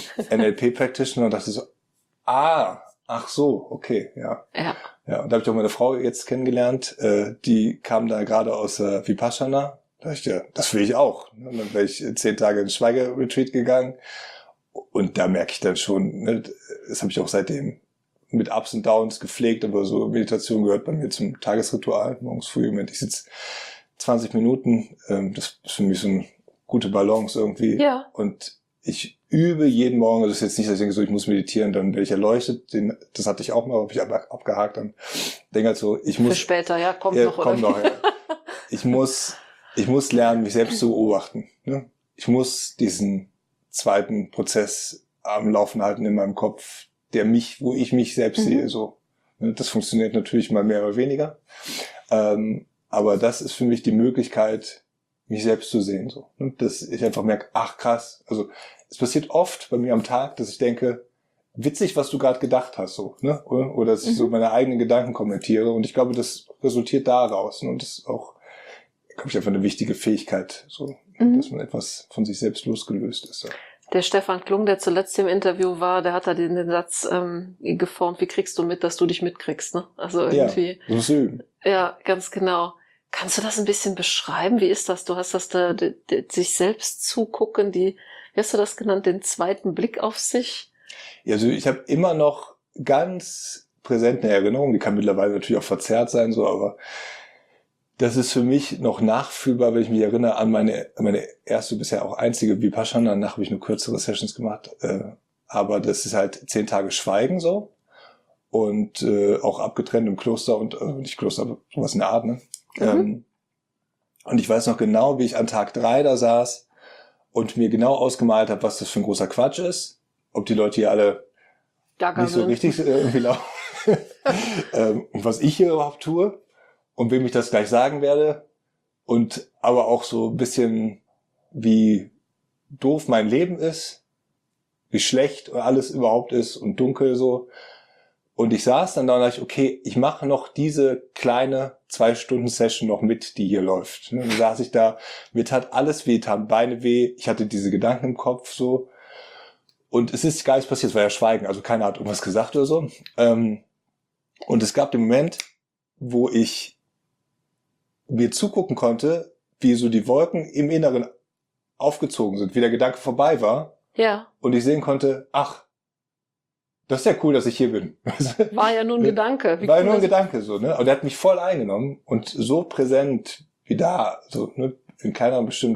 N L P-Practitioner und dachte so, ah, ach so, okay, ja. Ja. Ja, und da habe ich auch meine Frau jetzt kennengelernt, äh, die kam da gerade aus äh, Vipassana. Da dachte ich, ja, das will ich auch. Und dann wäre ich zehn Tage in Schweigeretreat gegangen. Und da merke ich dann schon, ne, das habe ich auch seitdem mit Ups und Downs gepflegt, aber so Meditation gehört bei mir zum Tagesritual. Morgens früh, Moment, ich sitze zwanzig Minuten, ähm, das ist für mich so eine gute Balance irgendwie. Ja. Und ich übe jeden Morgen, also das ist jetzt nicht, dass ich denke, so, ich muss meditieren, dann werde ich erleuchtet. Den, das hatte ich auch mal, habe ich aber abgehakt. Dann denke halt so, ich muss... Für später, ja, kommt ja, noch. Kommt oder? noch, ja. Ich muss, ich muss lernen, mich selbst zu beobachten. Ne? Ich muss diesen zweiten Prozess am Laufen halten in meinem Kopf, der mich, wo ich mich selbst mhm. sehe. So. Ne? Das funktioniert natürlich mal mehr oder weniger. Ähm, aber das ist für mich die Möglichkeit, mich selbst zu sehen. So. Ne? Dass ich einfach merke, ach krass, also es passiert oft bei mir am Tag, dass ich denke, witzig, was du gerade gedacht hast, so, ne? Oder, oder dass ich mhm. so meine eigenen Gedanken kommentiere. Und ich glaube, das resultiert daraus. Ne? Und das ist auch, glaube ich, einfach eine wichtige Fähigkeit, so, mhm. dass man etwas von sich selbst losgelöst ist. So. Der Stefan Klung, der zuletzt im Interview war, der hat da den, den Satz ähm, geformt, wie kriegst du mit, dass du dich mitkriegst, ne? Also irgendwie. Ja, musst du üben. Ja, ganz genau. Kannst du das ein bisschen beschreiben? Wie ist das? Du hast das da, die, die, sich selbst zugucken, die, wie hast du das genannt, den zweiten Blick auf sich? Ja, also ich habe immer noch ganz präsent eine Erinnerung, die kann mittlerweile natürlich auch verzerrt sein, so, aber das ist für mich noch nachfühlbar, wenn ich mich erinnere an meine, meine erste, bisher auch einzige Vipassana. Danach habe ich nur kürzere Sessions gemacht, äh, aber das ist halt zehn Tage Schweigen so und äh, auch abgetrennt im Kloster und äh, nicht Kloster, aber sowas in der Art, ne? Mhm. Ähm, und ich weiß noch genau, wie ich an Tag drei da saß und mir genau ausgemalt habe, was das für ein großer Quatsch ist, ob die Leute hier alle Gaga nicht so sind. richtig äh, irgendwie laufen ähm, und was ich hier überhaupt tue und wem ich das gleich sagen werde und aber auch so ein bisschen wie doof mein Leben ist, wie schlecht alles überhaupt ist und dunkel so. Und ich saß dann da und dachte, okay, ich mache noch diese kleine Zwei-Stunden-Session noch mit, die hier läuft. Dann saß ich da, mir tat alles weh, tat Beine weh, ich hatte diese Gedanken im Kopf so. Und es ist gar nichts passiert, es war ja Schweigen, also keiner hat irgendwas gesagt oder so. Und es gab den Moment, wo ich mir zugucken konnte, wie so die Wolken im Inneren aufgezogen sind, wie der Gedanke vorbei war. Ja. Und ich sehen konnte, ach, das ist ja cool, dass ich hier bin. War ja nur ein Gedanke. Wie war ja nur ein Gedanke, so, ne? Und der hat mich voll eingenommen und so präsent wie da, so, ne? Wenn keiner bestimmt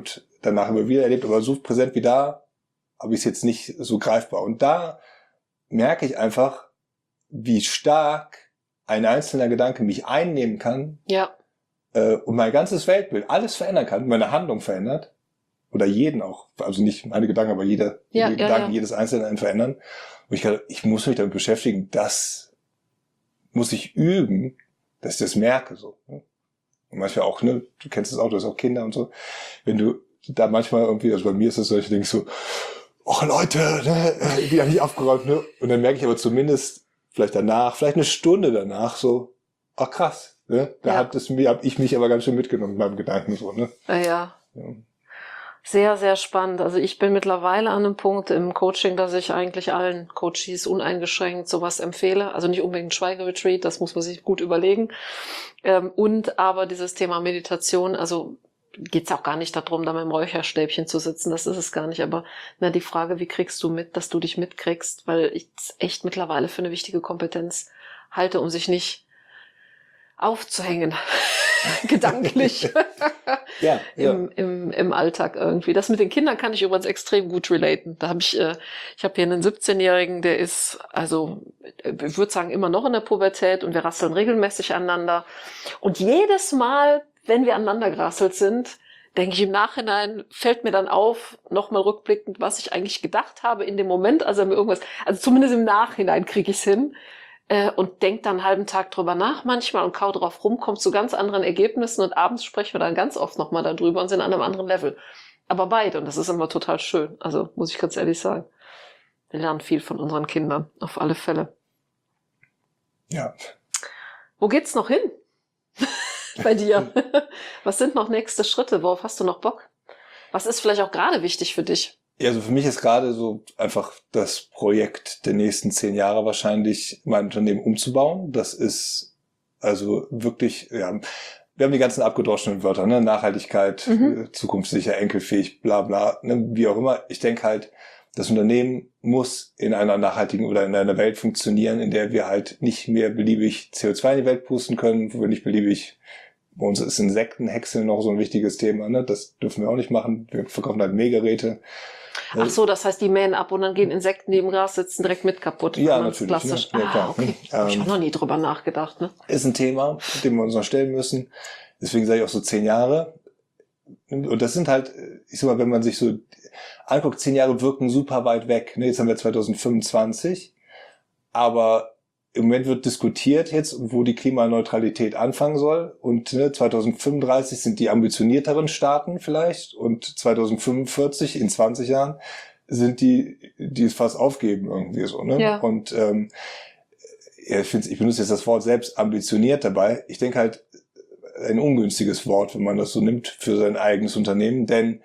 danach immer wieder erlebt, aber so präsent wie da habe ich es jetzt nicht so greifbar. Und da merke ich einfach, wie stark ein einzelner Gedanke mich einnehmen kann, Ja. äh, und mein ganzes Weltbild, alles verändern kann, meine Handlung verändert. Oder jeden auch, also nicht meine Gedanken, aber jeder, Ja, jede ja, Gedanken ja. jedes Einzelnen verändern. Und ich glaube, ich muss mich damit beschäftigen, das muss ich üben, dass ich das merke, so. Ne? Und manchmal auch, ne, du kennst es auch, du hast auch Kinder und so. Wenn du da manchmal irgendwie, also bei mir ist es so, ich denke so, oh Leute, ne, wieder nicht aufgeräumt, ne? Und dann merke ich aber zumindest, vielleicht danach, vielleicht eine Stunde danach, so, ach krass, ne? Da Ja. hat es mir, hab ich mich aber ganz schön mitgenommen mit meinem Gedanken, so, ne? Ja, ja. Ja. Sehr, sehr spannend. Also ich bin mittlerweile an einem Punkt im Coaching, dass ich eigentlich allen Coaches uneingeschränkt sowas empfehle. Also nicht unbedingt ein Schweigeretreat, das muss man sich gut überlegen. Ähm, und aber dieses Thema Meditation, also geht's auch gar nicht darum, da mit dem Räucherstäbchen zu sitzen, das ist es gar nicht. Aber na, die Frage, wie kriegst du mit, dass du dich mitkriegst, weil ich es echt mittlerweile für eine wichtige Kompetenz halte, um sich nicht aufzuhängen. Gedanklich. Ja, ja. Im, im, im Alltag irgendwie. Das mit den Kindern kann ich übrigens extrem gut relaten. Da habe ich, äh, ich habe hier einen siebzehnjährigen, der ist, also ich würde sagen, immer noch in der Pubertät und wir rasseln regelmäßig aneinander. Und jedes Mal, wenn wir aneinander gerasselt sind, denke ich im Nachhinein, fällt mir dann auf, nochmal rückblickend, was ich eigentlich gedacht habe in dem Moment, als er mir irgendwas, also zumindest im Nachhinein kriege ich es hin. Und denkt dann einen halben Tag drüber nach manchmal und kau drauf rum, kommt zu ganz anderen Ergebnissen und abends sprechen wir dann ganz oft nochmal darüber und sind an einem anderen Level. Aber beide, und das ist immer total schön. Also muss ich ganz ehrlich sagen. Wir lernen viel von unseren Kindern, auf alle Fälle. Ja. Wo geht's noch hin? Bei dir? Was sind noch nächste Schritte? Worauf hast du noch Bock? Was ist vielleicht auch gerade wichtig für dich? Ja, also für mich ist gerade so einfach das Projekt der nächsten zehn Jahre wahrscheinlich, mein Unternehmen umzubauen. Das ist also wirklich, ja, wir haben die ganzen abgedroschenen Wörter, ne, Nachhaltigkeit, Mhm. äh, zukunftssicher, enkelfähig, bla bla, ne, wie auch immer. Ich denke halt, das Unternehmen muss in einer nachhaltigen oder in einer Welt funktionieren, in der wir halt nicht mehr beliebig C O zwei in die Welt pusten können, wo wir nicht beliebig, bei uns ist Insektenhäckseln noch so ein wichtiges Thema, ne, das dürfen wir auch nicht machen. Wir verkaufen halt Mähgeräte. Ach so, das heißt, die mähen ab und dann gehen Insekten, die im Gras sitzen, direkt mit kaputt. Ja, Wenn man's natürlich, Klassisch. ne? Ja, Ah, klar, okay. ne? Hab ich Ähm, auch noch nie drüber nachgedacht, ne? Ist ein Thema, dem wir uns noch stellen müssen. Deswegen sage ich auch so zehn Jahre. Und das sind halt, ich sag mal, wenn man sich so anguckt, zehn Jahre wirken super weit weg. Ne? Jetzt haben wir zwanzig fünfundzwanzig. Aber im Moment wird diskutiert jetzt, wo die Klimaneutralität anfangen soll. Und ne, zwanzig fünfunddreißig sind die ambitionierteren Staaten vielleicht. Und zwanzig fünfundvierzig, in zwanzig Jahren, sind die, die es fast aufgeben irgendwie so. Ne? Ja. Und ähm, ja, ich, find's, ich benutze jetzt das Wort selbst ambitioniert dabei. Ich denke halt, ein ungünstiges Wort, wenn man das so nimmt für sein eigenes Unternehmen, denn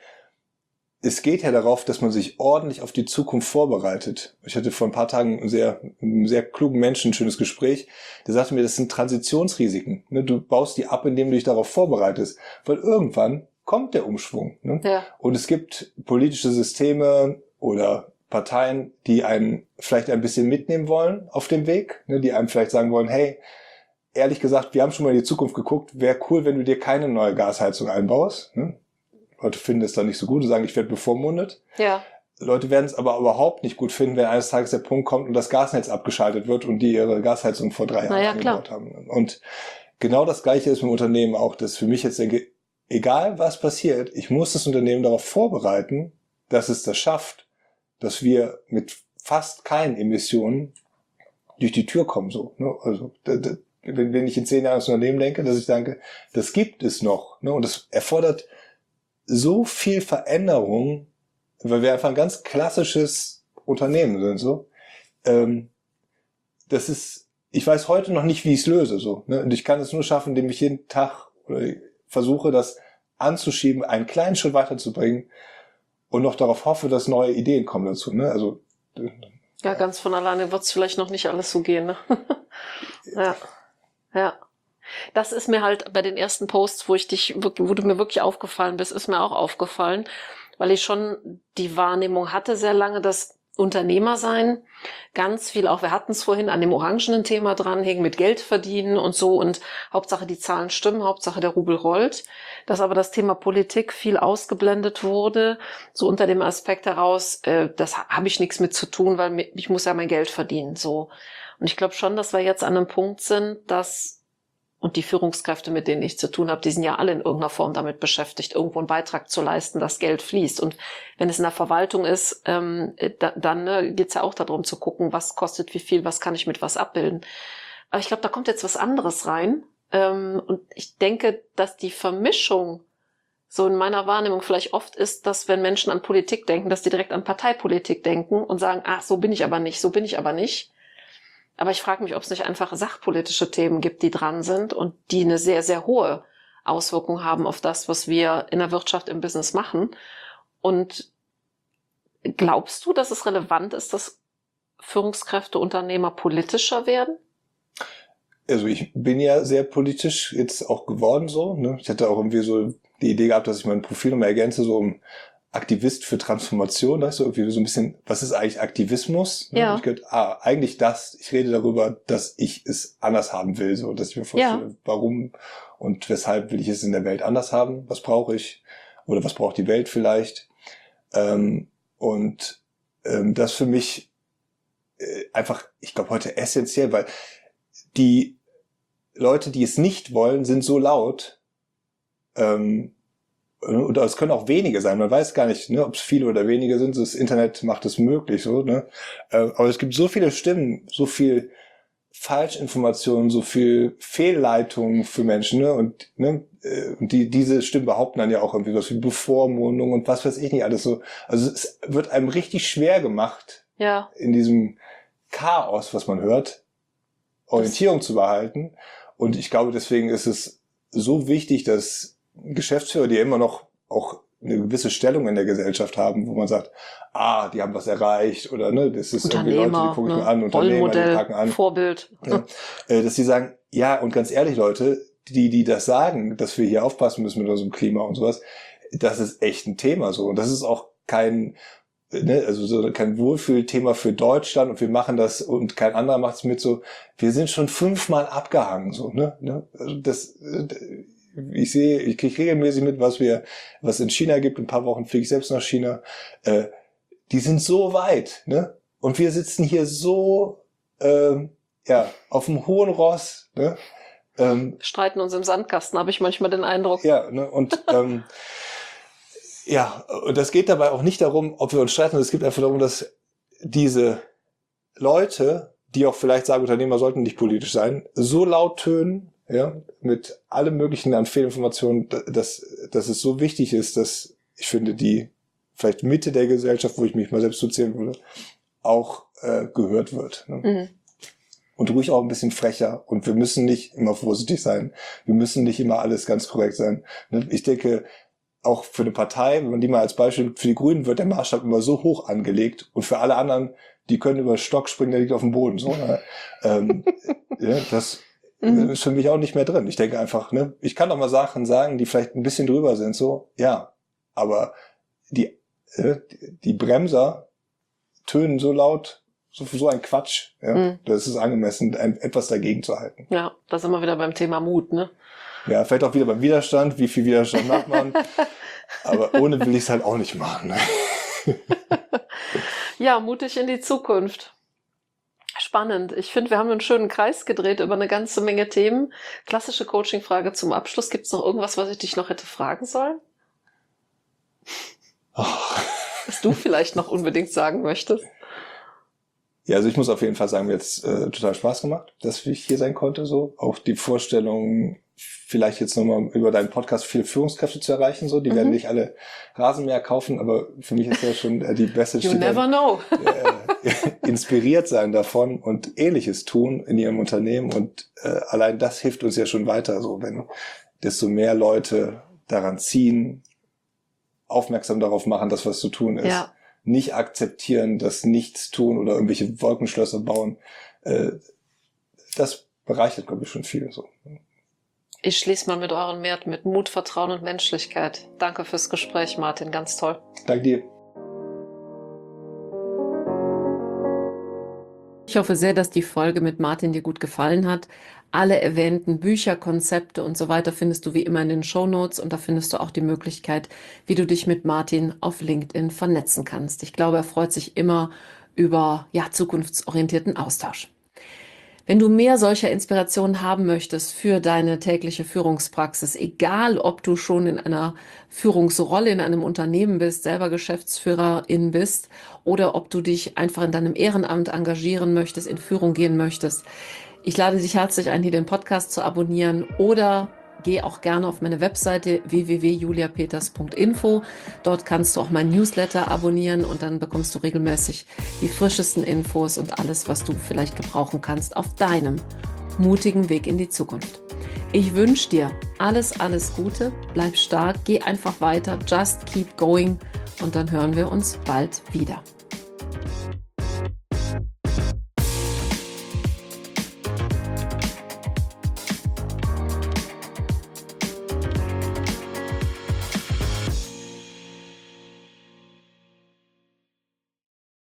es geht ja darauf, dass man sich ordentlich auf die Zukunft vorbereitet. Ich hatte vor ein paar Tagen einen sehr, einen sehr klugen Menschen ein schönes Gespräch, der sagte mir, das sind Transitionsrisiken. Du baust die ab, indem du dich darauf vorbereitest, weil irgendwann kommt der Umschwung. Ja. Und es gibt politische Systeme oder Parteien, die einen vielleicht ein bisschen mitnehmen wollen auf dem Weg, die einem vielleicht sagen wollen, hey, ehrlich gesagt, wir haben schon mal in die Zukunft geguckt, wäre cool, wenn du dir keine neue Gasheizung einbaust. Leute finden es dann nicht so gut und sagen, ich werde bevormundet. Ja. Leute werden es aber überhaupt nicht gut finden, wenn eines Tages der Punkt kommt und das Gasnetz abgeschaltet wird und die ihre Gasheizung vor drei Jahren Na ja, eingebaut klar. haben. Und genau das Gleiche ist mit dem Unternehmen auch, dass für mich jetzt denke, egal was passiert, ich muss das Unternehmen darauf vorbereiten, dass es das schafft, dass wir mit fast keinen Emissionen durch die Tür kommen. So, ne? Also wenn, wenn ich in zehn Jahren das Unternehmen denke, dass ich denke, das gibt es noch. Ne? Und das erfordert so viel Veränderung, weil wir einfach ein ganz klassisches Unternehmen sind. So, ähm, das ist, ich weiß heute noch nicht, wie ich es löse. So, ne? Und ich kann es nur schaffen, indem ich jeden Tag oder versuche, das anzuschieben, einen kleinen Schritt weiterzubringen und noch darauf hoffe, dass neue Ideen kommen dazu. Ne? Also Ja, ganz von alleine wird es vielleicht noch nicht alles so gehen. Ne? Ja, ja. Das ist mir halt bei den ersten Posts, wo ich dich, wo du mir wirklich aufgefallen bist, ist mir auch aufgefallen, weil ich schon die Wahrnehmung hatte sehr lange, dass Unternehmer sein ganz viel auch, wir hatten es vorhin an dem orangenen Thema dranhängen, mit Geld verdienen und so und Hauptsache die Zahlen stimmen, Hauptsache der Rubel rollt, dass aber das Thema Politik viel ausgeblendet wurde, so unter dem Aspekt heraus, äh, das habe ich nichts mit zu tun, weil ich muss ja mein Geld verdienen, so. Und ich glaube schon, dass wir jetzt an einem Punkt sind, dass und die Führungskräfte, mit denen ich zu tun habe, die sind ja alle in irgendeiner Form damit beschäftigt, irgendwo einen Beitrag zu leisten, dass Geld fließt. Und wenn es in der Verwaltung ist, ähm, da, dann ne, geht es ja auch darum zu gucken, was kostet wie viel, was kann ich mit was abbilden. Aber ich glaube, da kommt jetzt was anderes rein. Ähm, und ich denke, dass die Vermischung so in meiner Wahrnehmung vielleicht oft ist, dass wenn Menschen an Politik denken, dass die direkt an Parteipolitik denken und sagen, ach, so bin ich aber nicht, so bin ich aber nicht. Aber ich frage mich, ob es nicht einfach sachpolitische Themen gibt, die dran sind und die eine sehr, sehr hohe Auswirkung haben auf das, was wir in der Wirtschaft, im Business machen. Und glaubst du, dass es relevant ist, dass Führungskräfte, Unternehmer politischer werden? Also ich bin ja sehr politisch jetzt auch geworden so. Ne? Ich hatte auch irgendwie so die Idee gehabt, dass ich mein Profil nochmal ergänze, so um Aktivist für Transformation, weißt du, irgendwie so ein bisschen, was ist eigentlich Aktivismus? Ne? Ja. Ich gehört, ah, eigentlich das, ich rede darüber, dass ich es anders haben will, so, dass ich mir vorstelle, ja. warum und weshalb will ich es in der Welt anders haben, was brauche ich oder was braucht die Welt vielleicht, ähm, und ähm, das für mich äh, einfach, ich glaube heute essentiell, weil die Leute, die es nicht wollen, sind so laut, ähm, oder es können auch wenige sein, man weiß gar nicht, ne, ob es viele oder wenige sind, das Internet macht es möglich, so, ne, aber es gibt so viele Stimmen, so viel Falschinformationen, so viel Fehlleitungen für Menschen, ne, und, ne, und die, diese Stimmen behaupten dann ja auch irgendwie was wie Bevormundung und was weiß ich nicht alles so, also es wird einem richtig schwer gemacht, ja. in diesem Chaos, was man hört, Orientierung das zu behalten, und ich glaube, deswegen ist es so wichtig, dass Geschäftsführer, die ja immer noch auch eine gewisse Stellung in der Gesellschaft haben, wo man sagt, ah, die haben was erreicht oder ne, das ist irgendwie Leute, die gucke ich ne? mir an, Unternehmer, die packen an. Vorbild. Ja, dass sie sagen, ja, und ganz ehrlich, Leute, die, die das sagen, dass wir hier aufpassen müssen mit unserem Klima und sowas, das ist echt ein Thema so. Und das ist auch kein, ne, also so kein Wohlfühlthema für Deutschland und wir machen das und kein anderer macht es mit so, wir sind schon fünfmal abgehangen, so, ne, ne, also das, ich sehe, ich kriege regelmäßig mit, was wir, was in China gibt. In ein paar Wochen fliege ich selbst nach China. Äh, die sind so weit, ne? Und wir sitzen hier so, ähm, ja, auf dem hohen Ross, ne? Ähm, Streiten uns im Sandkasten, habe ich manchmal den Eindruck. Ja, ne? Und ähm, ja, und das geht dabei auch nicht darum, ob wir uns streiten. Es geht einfach darum, dass diese Leute, die auch vielleicht sagen, Unternehmer sollten nicht politisch sein, so laut tönen, ja, mit allem Möglichen an Fehlinformationen, dass, dass es so wichtig ist, dass ich finde, die vielleicht Mitte der Gesellschaft, wo ich mich mal selbst so zählen würde, auch äh, gehört wird. Ne? Mhm. Und ruhig auch ein bisschen frecher. Und wir müssen nicht immer vorsichtig sein. Wir müssen nicht immer alles ganz korrekt sein. Ne? Ich denke, auch für eine Partei, wenn man die mal als Beispiel, für die Grünen wird der Maßstab immer so hoch angelegt und für alle anderen, die können über den Stock springen, der liegt auf dem Boden. So, ne? ähm, ja, das Mhm. ist für mich auch nicht mehr drin. Ich denke einfach, ne, ich kann doch mal Sachen sagen, die vielleicht ein bisschen drüber sind, so, ja. Aber die, äh, die Bremser tönen so laut, so, so ein Quatsch, ja. Mhm. Das ist angemessen, ein, etwas dagegen zu halten. Ja, da sind wir wieder beim Thema Mut, ne? Ja, vielleicht auch wieder beim Widerstand, wie viel Widerstand macht man. Aber ohne will ich es halt auch nicht machen. Ne? Ja, mutig in die Zukunft. Spannend. Ich finde, wir haben einen schönen Kreis gedreht über eine ganze Menge Themen. Klassische Coaching-Frage zum Abschluss. Gibt es noch irgendwas, was ich dich noch hätte fragen sollen? Oh. Was du vielleicht noch unbedingt sagen möchtest? Ja, also ich muss auf jeden Fall sagen, mir jetzt äh, total Spaß gemacht, dass ich hier sein konnte. So auch die Vorstellung, vielleicht jetzt nochmal über deinen Podcast viele Führungskräfte zu erreichen. So, die mhm. werden nicht alle Rasenmäher kaufen, aber für mich ist ja schon äh, die beste You never know. äh, inspiriert sein davon und Ähnliches tun in ihrem Unternehmen. Und äh, allein das hilft uns ja schon weiter. So, wenn desto mehr Leute daran ziehen, aufmerksam darauf machen, dass was zu tun ist. Ja. Nicht akzeptieren, das nichts tun oder irgendwelche Wolkenschlösser bauen. Äh, das bereichert, glaube ich, schon viel. So. Ich schließe mal mit euren Werten, mit Mut, Vertrauen und Menschlichkeit. Danke fürs Gespräch, Martin. Ganz toll. Danke dir. Ich hoffe sehr, dass die Folge mit Martin dir gut gefallen hat. Alle erwähnten Bücher, Konzepte und so weiter findest du wie immer in den Shownotes und da findest du auch die Möglichkeit, wie du dich mit Martin auf LinkedIn vernetzen kannst. Ich glaube, er freut sich immer über ja, zukunftsorientierten Austausch. Wenn du mehr solcher Inspirationen haben möchtest für deine tägliche Führungspraxis, egal ob du schon in einer Führungsrolle in einem Unternehmen bist, selber Geschäftsführerin bist oder ob du dich einfach in deinem Ehrenamt engagieren möchtest, in Führung gehen möchtest, ich lade dich herzlich ein, hier den Podcast zu abonnieren oder geh auch gerne auf meine Webseite w w w punkt julia peters punkt info. Dort kannst du auch mein Newsletter abonnieren und dann bekommst du regelmäßig die frischesten Infos und alles, was du vielleicht gebrauchen kannst auf deinem mutigen Weg in die Zukunft. Ich wünsche dir alles, alles Gute, bleib stark, geh einfach weiter, just keep going und dann hören wir uns bald wieder.